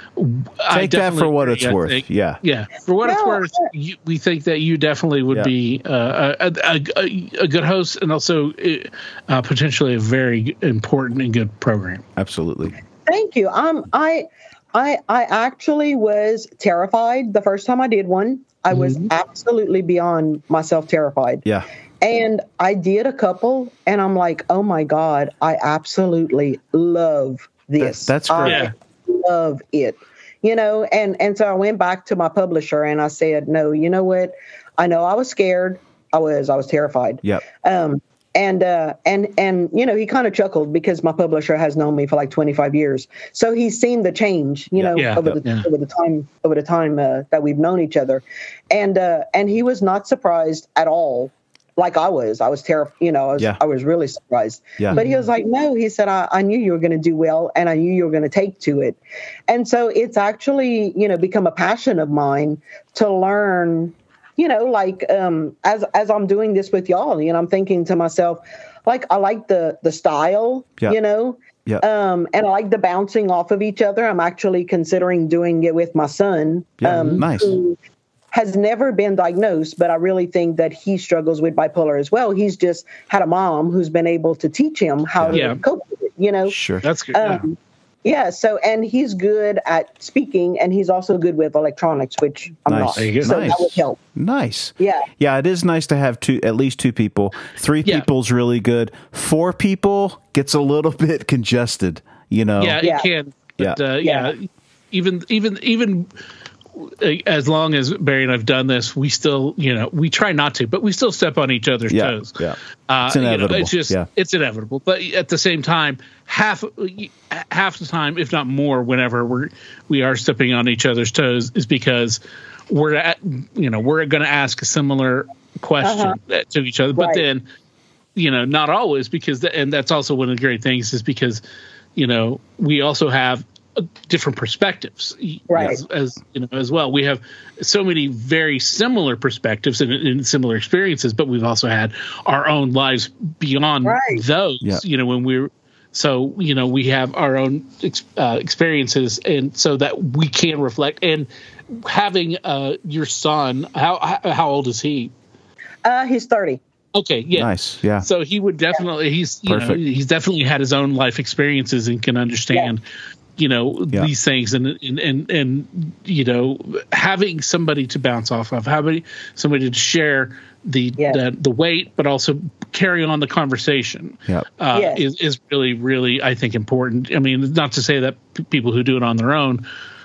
I Take that definitely for what agree. it's I worth. think- Yeah. yeah. For what it's No, worth, you, we think that you definitely would Yeah. be uh, a, a, a, a good host and also uh, potentially a very important and good program. Absolutely. Thank you. Um, I, I, I actually was terrified the first time I did one. I was absolutely beyond myself terrified. Yeah. And I did a couple, and I'm like, oh my God, I absolutely love this. That- that's great. I Yeah. love it. You know, and, and so I went back to my publisher and I said, no, you know what? I know I was scared. I was, I was terrified. Yep. Um, and, uh, and, and, you know, he kind of chuckled because my publisher has known me for like twenty-five years. So he's seen the change, you know, Yeah. over the, Yeah. over the time, over the time, uh, that we've known each other. And, uh, and he was not surprised at all. Like I was, I was terrified, you know, I was, Yeah. I was really surprised. Yeah. But he was like, no, he said, I, I knew you were going to do well and I knew you were going to take to it. And so it's actually, you know, become a passion of mine to learn, you know, like um, as as I'm doing this with y'all, you know, I'm thinking to myself, like, I like the the style, Yeah. you know, Yeah. um, and I like the bouncing off of each other. I'm actually considering doing it with my son. Yeah. um, Nice. who has never been diagnosed, but I really think that he struggles with bipolar as well. He's just had a mom who's been able to teach him how Yeah. to cope with it, you know? Sure. That's good. yeah. Um, yeah. So, and he's good at speaking, and he's also good with electronics, which I'm Nice. not. There you go. So Nice. that would help. Nice. Yeah. Yeah, it is nice to have two, at least two people. Three Yeah. people's really good. Four people gets a little bit congested, you know? Yeah, Yeah. it can. But, Yeah. Uh, yeah. Even even even uh, as long as Barry and I've done this, we still, you know, we try not to, but we still step on each other's Yeah, toes. yeah. Uh, It's inevitable, You know, it's just yeah. it's inevitable. But at the same time, half half the time, if not more, whenever we're we are stepping on each other's toes, is because we're at, you know, we're going to ask a similar question Uh-huh. to each other. But Right. then, you know, not always, because the, and that's also one of the great things is because, you know, we also have different perspectives, Right. as, as you know, as well. We have so many very similar perspectives and, and similar experiences, but we've also had our own lives beyond Right. those. Yeah. You know, when we're so you know we have our own ex, uh, experiences, and so that we can reflect. And having uh, your son, how how how old is he? Uh, he's thirty. Okay, yeah, Nice. Yeah. So he would definitely he's you Perfect. know he's definitely had his own life experiences and can understand you know Yeah. these things, and, and and and you know having somebody to bounce off of, having somebody to share the Yeah. the, the weight, but also carry on the conversation. Yeah. Uh, Yes. is is really really I think important. I mean, not to say that p- people who do it on their own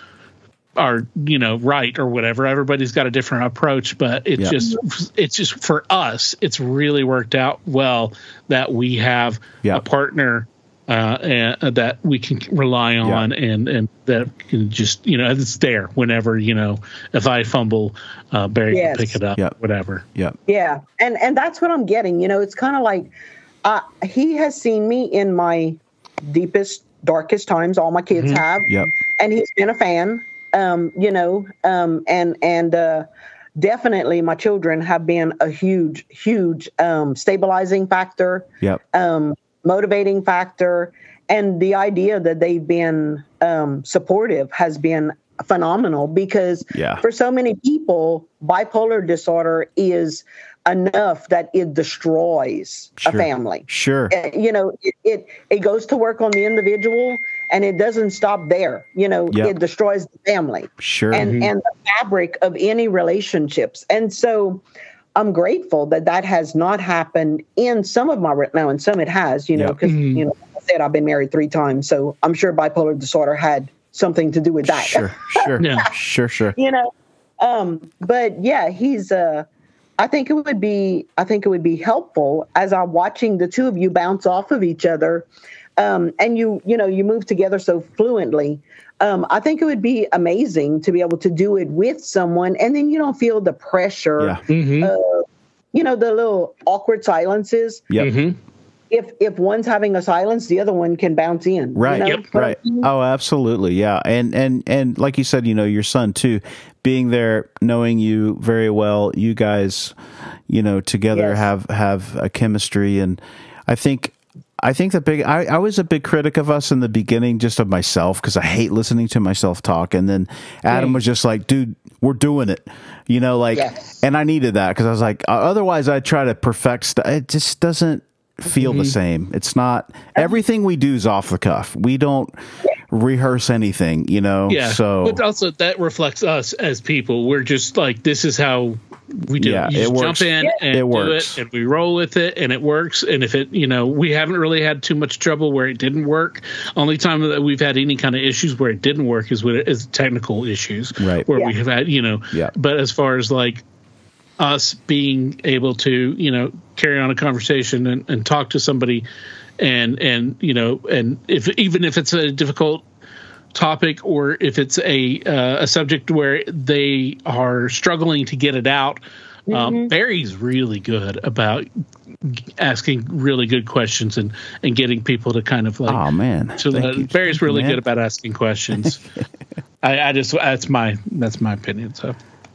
are you know right or whatever. Everybody's got a different approach, but it's Yeah. just it's just for us it's really worked out well that we have Yeah. a partner uh and, that we can rely on, and and that can just you know it's there whenever you know if I fumble, uh Barry Yes. can pick it up, Yeah. whatever. Yeah. Yeah, and and that's what I'm getting. You know, it's kind of like uh, he has seen me in my deepest, darkest times. All my kids have, Yep. and he's been a fan. Um, you know, um, and and uh, definitely my children have been a huge, huge um, stabilizing factor, Yep. um, motivating factor, and the idea that they've been um, supportive has been phenomenal, because Yeah. for so many people, bipolar disorder is enough that it destroys Sure. a family. Sure. Uh, you know, it, it it goes to work on the individual, and it doesn't stop there. You know, Yep. it destroys the family Sure. and and the fabric of any relationships. And so, I'm grateful that that has not happened in some of my re- now, in some it has. You know, Yep. because you know, like I said, I've been married three times, so I'm sure bipolar disorder had something to do with that. Sure. Sure. Yeah. Sure. Sure. You know, um, but yeah, he's uh I think it would be I think it would be helpful as I'm watching the two of you bounce off of each other, um, and you you know you move together so fluently. Um, I think it would be amazing to be able to do it with someone, and then you don't feel the pressure. Yeah. Mm-hmm. Uh, you know, the little awkward silences. Yep. Mm-hmm. If if one's having a silence, the other one can bounce in. you Right. know? Yep. Right. Oh, absolutely. Yeah. And, and, and like you said, you know, your son too, being there, knowing you very well, you guys, you know, together Yes. have, have a chemistry. And I think, I think the big, I, I was a big critic of us in the beginning, just of myself, because I hate listening to myself talk. And then Adam was just like, dude, we're doing it, you know, like, Yes. and I needed that because I was like, uh, otherwise I'd try to perfect stuff. It just doesn't feel the same. It's not, everything we do is off the cuff. We don't rehearse anything, you know? Yeah. So, but also that reflects us as people. We're just like, this is how we do Yeah, it. You it just works. jump in and It do works. it, and we roll with it, and it works. And if it, you know, we haven't really had too much trouble where it didn't work. Only time that we've had any kind of issues where it didn't work is with is technical issues, Right. Where Yeah. we have had, you know, Yeah. But as far as like us being able to, you know, carry on a conversation and, and talk to somebody, and and you know, and if even if it's a difficult topic, or if it's a uh, a subject where they are struggling to get it out, um, Barry's really good about asking really good questions and and getting people to kind of like. oh man, So Thank uh, you. Barry's Thank you, really man. good about asking questions. I, I just that's my that's my opinion. So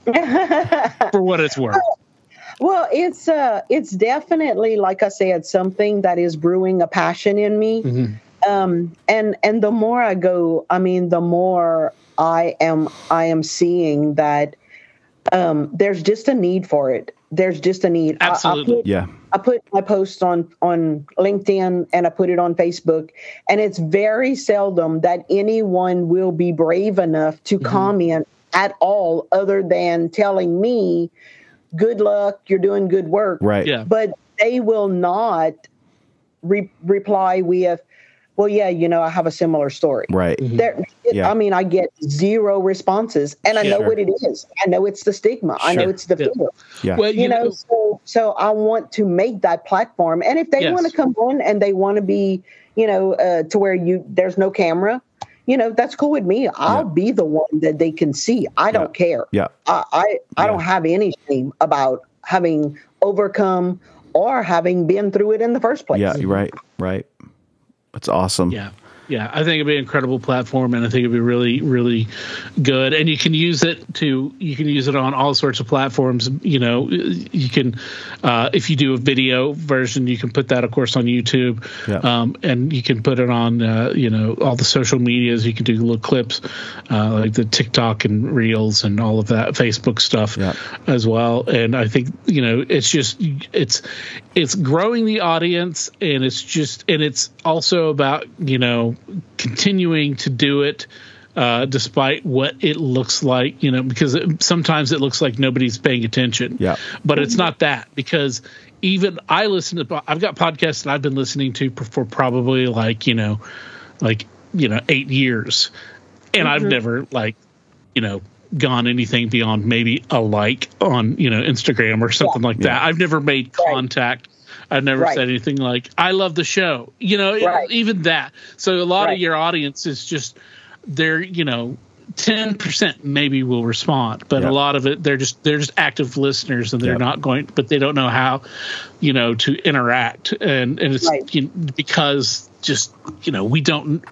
for what it's worth. Well, it's uh, it's definitely, like I said, something that is brewing a passion in me. Mm-hmm. Um, and and the more I go, I mean, the more I am I am seeing that um, there's just a need for it. There's just a need. I- I, Absolutely. put, Yeah. I put my posts on on LinkedIn and I put it on Facebook, and it's very seldom that anyone will be brave enough to comment at all, other than telling me, "Good luck, you're doing good work." Right. Yeah. But they will not re- reply with, "Well, yeah, you know, I have a similar story." Right. There, it, Yeah. I mean, I get zero responses, and I know Sure. what it is. I know it's the stigma. I know Sure. it's the Yeah. fear. Yeah. Well, You, know, so so I want to make that platform, and if they Yes. want to come on and they want to be, you know, uh, to where you there's no camera, you know, that's cool with me. I'll Yeah. be the one that they can see. I don't care. Yeah. I I, I Yeah. don't have any shame about having overcome or having been through it in the first place. Yeah. You're right. Right. It's awesome. Yeah. Yeah, I think it'd be an incredible platform, and I think it'd be really, really good. And you can use it to you can use it on all sorts of platforms. You know, you can uh, if you do a video version, you can put that, of course, on YouTube, Yeah. um, and you can put it on uh, you know all the social medias. You can do little clips uh, like the TikTok and Reels and all of that Facebook stuff Yeah. as well. And I think you know it's just it's it's growing the audience, and it's just and it's also about you know. continuing to do it uh, despite what it looks like, you know, because it, sometimes it looks like nobody's paying attention. Yeah. But it's not that, because even I listen to, I've got podcasts that I've been listening to for probably like, you know, like, you know, eight years. And I've never like, you know, gone anything beyond maybe a like on, you know, Instagram or something Yeah. like that. Yeah. I've never made contact. I've never Right. said anything like, I love the show, you know, Right. even that. So a lot Right. of your audience is just, they're, you know, ten percent maybe will respond, but Yeah. a lot of it, they're just, they're just active listeners, and they're Yep. not going, but they don't know how, you know, to interact. And, and it's Right. you know, because just, you know, we don't,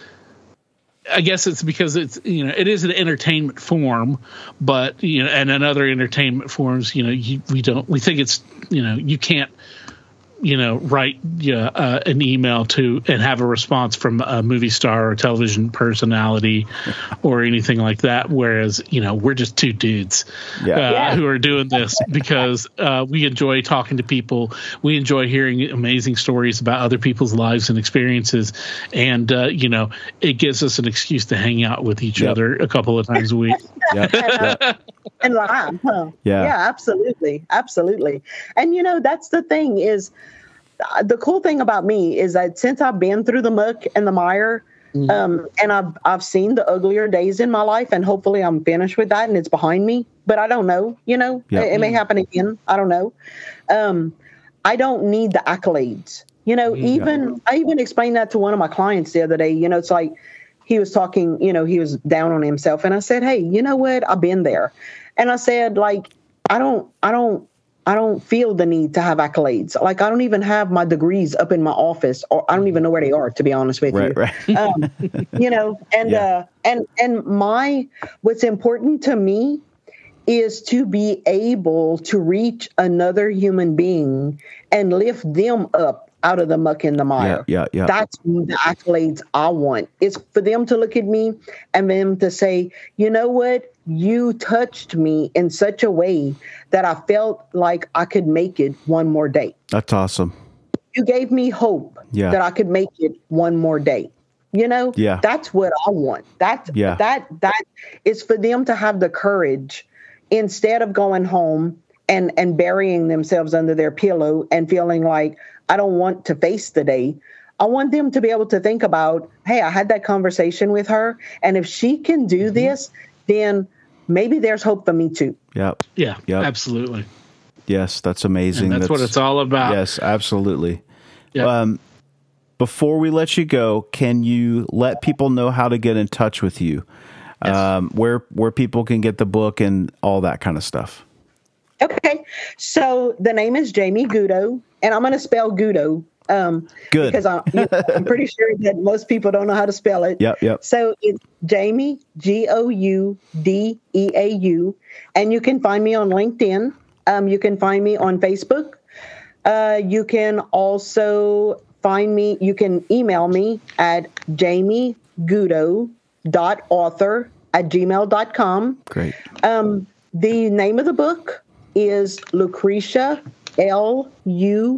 I guess it's because it's, you know, it is an entertainment form, but, you know, and in other entertainment forms, you know, you, we don't, we think it's, you know, you can't, you know, write yeah, uh, an email to and have a response from a movie star or television personality or anything like that. Whereas, you know, we're just two dudes Yeah. uh, Yeah. who are doing this because uh, we enjoy talking to people. We enjoy hearing amazing stories about other people's lives and experiences. And, uh, you know, it gives us an excuse to hang out with each Yep. other a couple of times a week. Yeah. Yeah. And laugh, huh? Yeah. Yeah, absolutely. Absolutely. And, you know, that's the thing is, uh, the cool thing about me is that since I've been through the muck and the mire, um, and I've I've seen the uglier days in my life, and hopefully I'm finished with that and it's behind me. But I don't know, you know, Yeah. it, it may happen again. I don't know. Um, I don't need the accolades. You know, even I even explained that to one of my clients the other day. You know, it's like he was talking, you know, he was down on himself, and I said, hey, you know what? I've been there, and I said, like, I don't, I don't. I don't feel the need to have accolades. Like, I don't even have my degrees up in my office, or I don't even know where they are, to be honest with Right. you. Right. Um, you know, and, Yeah. uh, and, and my, what's important to me is to be able to reach another human being and lift them up out of the muck and the mire. Yeah. Yeah. Yeah. That's the accolades I want. It's for them to look at me and them to say, you know what? You touched me in such a way that I felt like I could make it one more day. That's awesome. You gave me hope Yeah. that I could make it one more day. You know, Yeah. that's what I want. That's Yeah. that that is for them to have the courage instead of going home and and burying themselves under their pillow and feeling like I don't want to face the day. I want them to be able to think about, hey, I had that conversation with her, and if she can do Mm-hmm. this, then maybe there's hope for me too. Yep. Yeah, Yep. absolutely. Yes. That's amazing. And that's, what it's all about. Yes, absolutely. Yep. Um, before we let you go, can you let people know how to get in touch with you? Yes. Um, where where people can get the book and all that kind of stuff. Okay. So the name is Jamie Goudeau, and I'm going to spell Goudeau. Um, Good. Because I'm, you know, I'm pretty sure that most people don't know how to spell it. Yep. Yep. So it's Jamie, G O U D E A U. And you can find me on LinkedIn. Um, you can find me on Facebook. Uh, you can also find me, you can email me at jamie goudeau dot author at gmail dot com. Great. Um, the name of the book is Lucretia, L U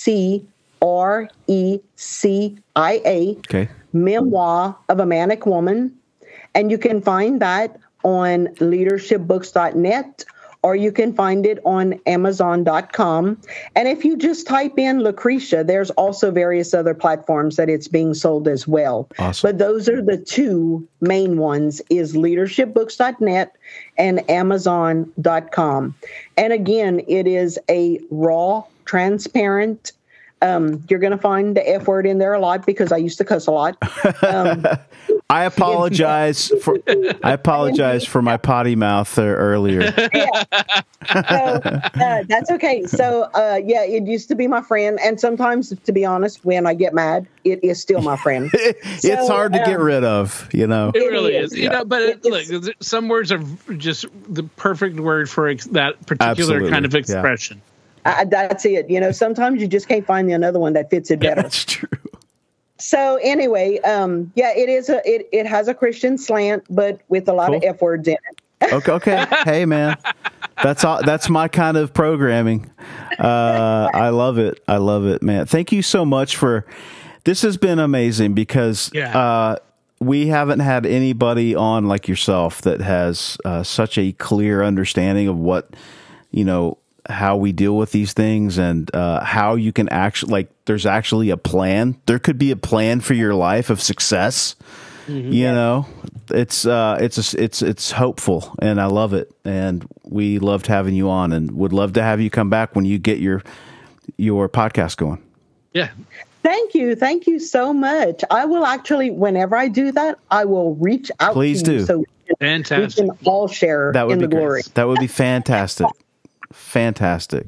C R E C I A, Okay. Memoir of a Manic Woman. And you can find that on leadership books dot net, or you can find it on amazon dot com. And if you just type in Lucretia, there's also various other platforms that it's being sold as well. Awesome. But those are the two main ones, is leadership books dot net and amazon dot com. And again, it is a raw, transparent, um, you're going to find the F word in there a lot because I used to cuss a lot. Um, I apologize for I apologize for my potty mouth there earlier. Yeah. So uh, that's okay. So uh, yeah, it used to be my friend, and sometimes, to be honest, when I get mad, it is still my friend. It's So, hard to get um, rid of, you know. It really is. is. You Yeah. know, but it, It's- look, some words are just the perfect word for ex- that particular Absolutely. kind of Yeah. expression. I, that's it. You know, sometimes you just can't find another one that fits it better. That's true. So anyway, um, yeah, it is a it, it has a Christian slant, but with a lot of Cool. F words in it. Okay, okay. Hey, man, that's all. That's my kind of programming. Uh, I love it. I love it, man. Thank you so much for. This has been amazing because Yeah. uh, we haven't had anybody on like yourself that has uh, such a clear understanding of what you know how we deal with these things and uh, how you can actually like. There's actually a plan. There could be a plan for your life of success. You know, it's uh, it's a, it's it's hopeful, and I love it. And we loved having you on, and would love to have you come back when you get your your podcast going. Yeah. Thank you, thank you so much. I will actually, whenever I do that, I will reach out Please to you do. so we can, we Fantastic. can all share That would in be the glory. great. That would be fantastic. Fantastic.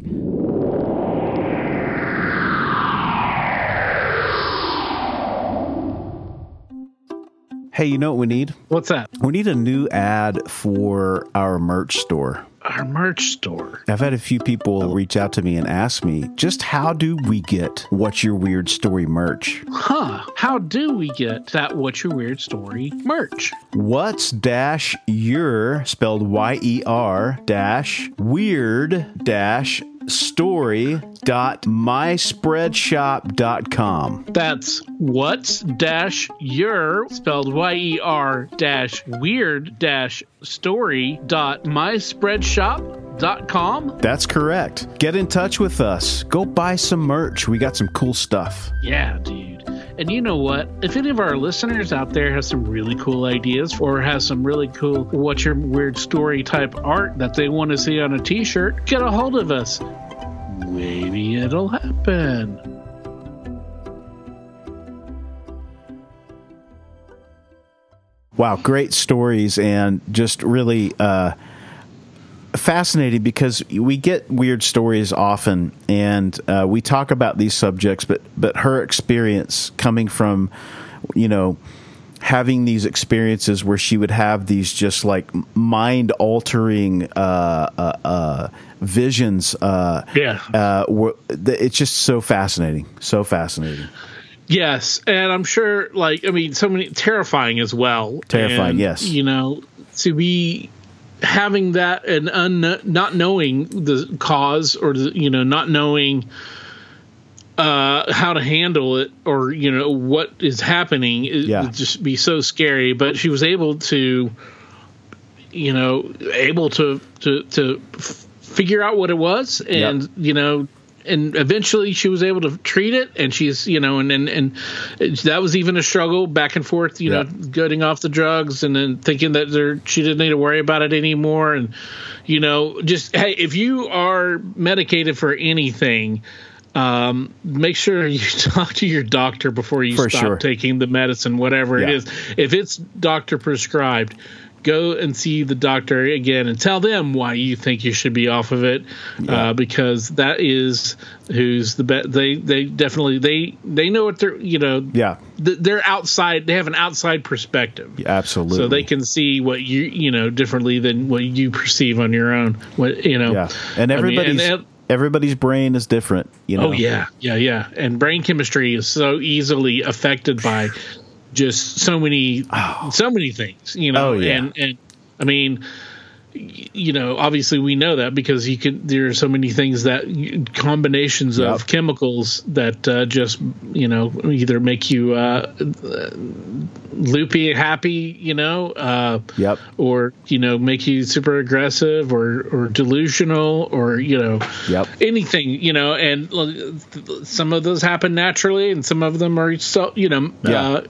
Hey, you know what we need? What's that? We need a new ad for our merch store. Our merch store. I've had a few people reach out to me and ask me, just how do we get What's Your Weird Story merch? Huh. How do we get that What's Your Weird Story merch? What's dash your, spelled Y E R, dash weird dash story dot myspreadshop dot com. That's what's dash your, spelled Y E R dash weird dash story dot myspreadshop dot com. That's correct. Get in touch with us. Go buy some merch. We got some cool stuff. Yeah, dude. And you know what? If any of our listeners out there has some really cool ideas or has some really cool What's Your Weird Story type art that they want to see on a t-shirt, get a hold of us. Maybe it'll happen. Wow, great stories and just really uh, fascinating because we get weird stories often, and uh, we talk about these subjects, but but her experience coming from, you know, having these experiences where she would have these just like mind altering uh, uh, uh, visions. Uh, Yeah. uh, were, it's just so fascinating, so fascinating. Yes, and I'm sure, like, I mean, so many terrifying as well. Terrifying, And, yes. You know, to be having that and un, not knowing the cause or the, you know, not knowing uh, how to handle it or you know what is happening, it Yeah. would just be so scary. But she was able to, you know, able to to to f- figure out what it was, and Yep. you know. And eventually she was able to treat it, and she's, you know, and, and, and that was even a struggle back and forth, you Yeah. know, getting off the drugs and then thinking that there, she didn't need to worry about it anymore. And, you know, just, hey, if you are medicated for anything, um, make sure you talk to your doctor before you For stop sure. taking the medicine, whatever it Yeah. is. If it's doctor prescribed, go and see the doctor again and tell them why you think you should be off of it, Yeah. uh, because that is who's the best. They they definitely they they know what they're you know Yeah, th- they're outside. They have an outside perspective, absolutely. so they can see what you you know differently than what you perceive on your own. What you know, Yeah, and I mean, everybody's and- everybody's brain is different. You know. Oh yeah, yeah, yeah. And brain chemistry is so easily affected by just so many, so many things, you know. Oh, yeah. And and I mean, y- you know, obviously we know that because you can. There are so many things that you- combinations Yep. of chemicals that uh, just you know either make you uh, loopy, happy, you know, uh, Yep. or you know make you super aggressive or or delusional or you know Yep. anything, you know, and uh, some of those happen naturally and some of them are so you know Yeah. uh,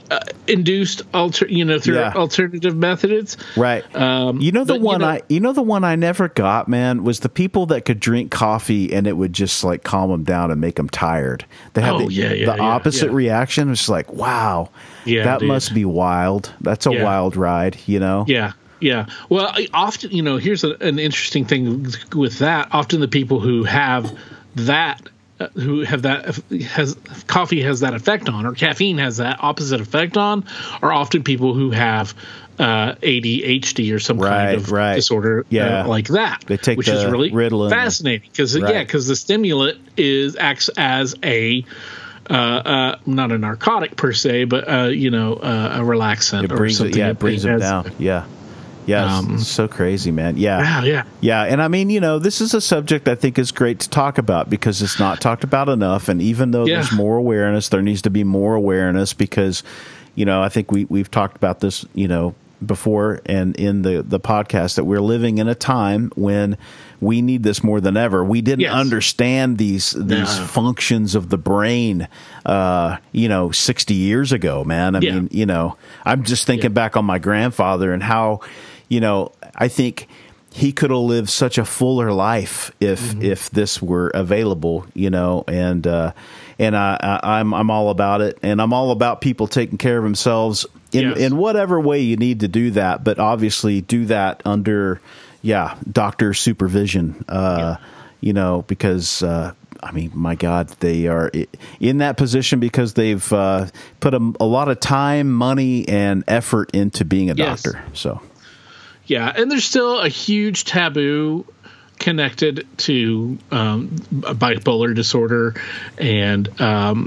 uh, induced alter, you know, through Yeah. alternative methods. Right. Um, you know the but, you one know- I you know the one I never got, man, was the people that could drink coffee and it would just like calm them down and make them tired. They had Oh, the, yeah, yeah, the yeah, opposite yeah. reaction. It's like, wow, Yeah, that dude. must be wild. That's a Yeah. wild ride, you know? Yeah. Yeah. Well, I often, you know, here's a, an interesting thing with that. Often the people who have that, uh, who have that, has coffee has that effect on, or caffeine has that opposite effect on, are often people who have uh, A D H D or some Right, kind of right. disorder Yeah. uh, like that. They take which is the really Ritalin. fascinating because, Right. yeah, because the stimulant is acts as a, uh, uh, not a narcotic per se, but, uh, you know, uh, a relaxant It or brings something. it, yeah, it brings them has- down. Yeah. Yeah, it's- Um, it's so crazy, man. Yeah. Yeah, yeah. Yeah, and I mean, you know, this is a subject I think is great to talk about because it's not talked about enough. And even though Yeah. there's more awareness, there needs to be more awareness because, you know, I think we we've talked about this, you know, before and in the the podcast that we're living in a time when we need this more than ever. We didn't Yes. understand these these No. functions of the brain, uh, you know, sixty years ago, man. I Yeah. mean, you know, I'm just thinking Yeah. back on my grandfather and how, you know, I think he could have lived such a fuller life if Mm-hmm. if this were available, you know, and uh, and I, I, I'm I'm all about it, and I'm all about people taking care of themselves in Yes. in whatever way you need to do that, but obviously do that under, yeah, doctor supervision, uh, you know, because. Uh, I mean, my God, they are i- in that position because they've uh, put a, a lot of time, money, and effort into being a Yes. doctor. So, Yeah, and there's still a huge taboo connected to um, bipolar disorder and um,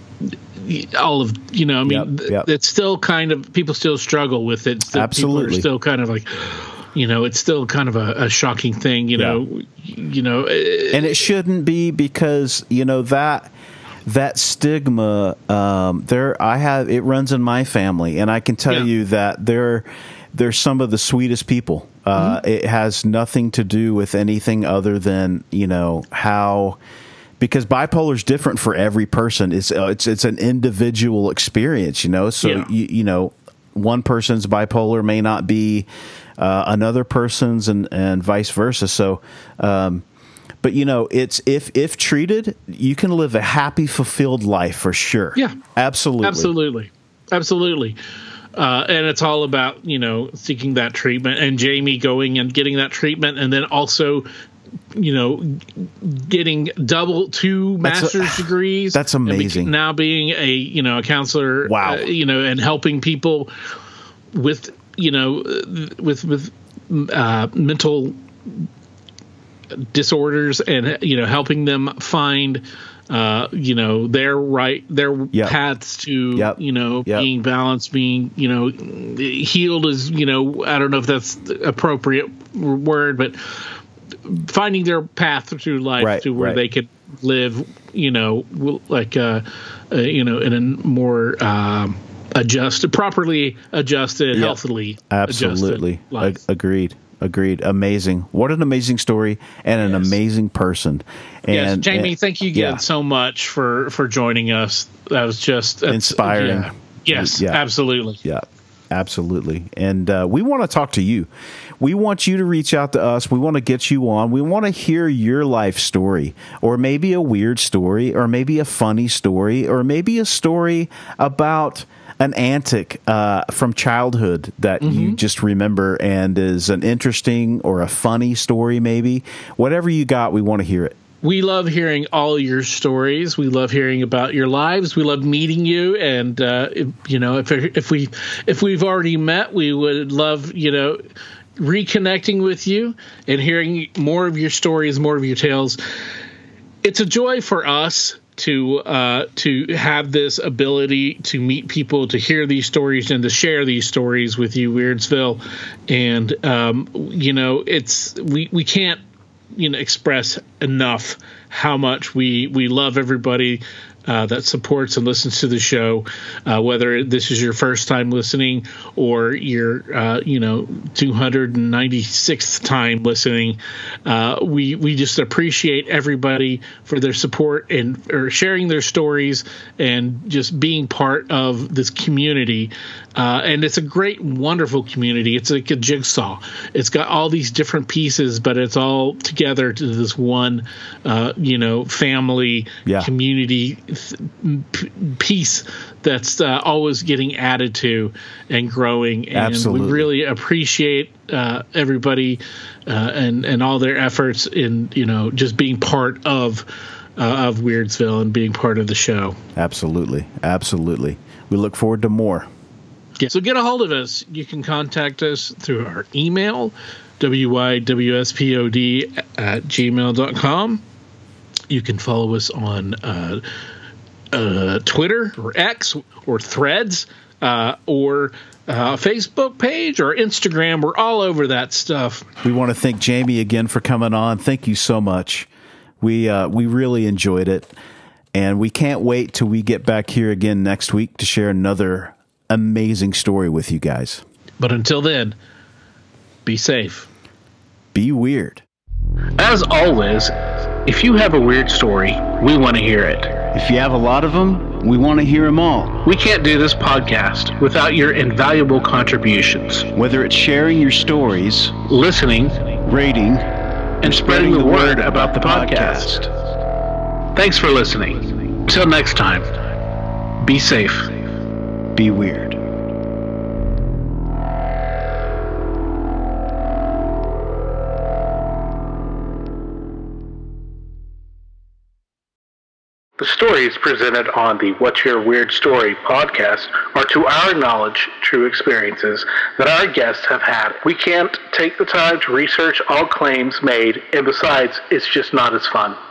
all of, you know, I mean, Yep, yep. it's still kind of, people still struggle with it. Still, Absolutely. People are still kind of like, you know, it's still kind of a, a shocking thing, you Yeah. know, you know, eh, and it shouldn't be because you know that that stigma um, there. I have it runs in my family, and I can tell Yeah. you that they're they're some of the sweetest people. Uh, Mm-hmm. It has nothing to do with anything other than you know how. Because bipolar is different for every person. It's uh, it's it's an individual experience, you know. So Yeah. you you know, one person's bipolar may not be uh, another person's, and, and vice versa. So, um, but you know, it's if if treated, you can live a happy, fulfilled life for sure. Yeah. absolutely, Absolutely. Absolutely. Uh, and it's all about, you know, seeking that treatment and Jamie going and getting that treatment and then also, you know, getting double two That's a- master's degrees. that's and bec- amazing. now being a, you know, a counselor, Wow. uh, you know, and helping people with, you know, uh, with, with uh, mental disorders and, you know, helping them find, uh, you know, their right, their Yep. paths to, Yep. you know, Yep. being balanced, being, you know, healed is, you know, I don't know if that's the appropriate word, but finding their path through life Right, to where right. they could live, you know, w- like, uh, uh, you know, in a more, um, adjusted, properly adjusted, Yep. healthily absolutely. adjusted life. Ag- agreed. Agreed. Amazing. What an amazing story and an Yes. amazing person. And Yes, Jamie, and- thank you again yeah. so much for for joining us. That was just that's- Inspiring. yeah. Yes, Yeah. absolutely. Yeah, absolutely. And uh, we want to talk to you. We want you to reach out to us. We want to get you on. We want to hear your life story, or maybe a weird story, or maybe a funny story, or maybe a story about an antic uh, from childhood that you just remember and is an interesting or a funny story, maybe. Whatever you got, we want to hear it. We love hearing all your stories. We love hearing about your lives. We love meeting you, and uh, if, you know, if if we if we've already met, we would love you know reconnecting with you and hearing more of your stories, more of your tales. It's a joy for us to uh, to have this ability to meet people, to hear these stories, and to share these stories with you, Weirdsville. And um, you know, it's we we can't you know express enough how much we we love everybody uh, that supports and listens to the show, uh, whether this is your first time listening or your, uh, you know, two hundred ninety-sixth time listening. Uh, we we just appreciate everybody for their support and or sharing their stories and just being part of this community. Uh, and it's a great, wonderful community. It's like a jigsaw. It's got all these different pieces, but it's all together to this one, uh, you know, family, yeah. community th- p- piece that's uh, always getting added to and growing. And Absolutely. we really appreciate uh, everybody uh, and and all their efforts in, you know, just being part of uh, of Weirdsville and being part of the show. Absolutely, absolutely. We look forward to more. Yeah. So get a hold of us. You can contact us through our email, w y w s p o d at gmail dot com. You can follow us on uh, uh, Twitter or X or Threads uh, or uh, Facebook page or Instagram. We're all over that stuff. We want to thank Jamie again for coming on. Thank you so much. We uh, we really enjoyed it, and we can't wait till we get back here again next week to share another amazing story with you guys. But until then, be safe. Be weird. As always, if you have a weird story, we want to hear it. If you have a lot of them, we want to hear them all. We can't do this podcast without your invaluable contributions. Whether it's sharing your stories, listening, rating, and spreading the word about the podcast. Thanks for listening. Until next time, be safe. Be weird. The stories presented on the What's Your Weird Story podcast are, to our knowledge, true experiences that our guests have had. We can't take the time to research all claims made, and besides, it's just not as fun.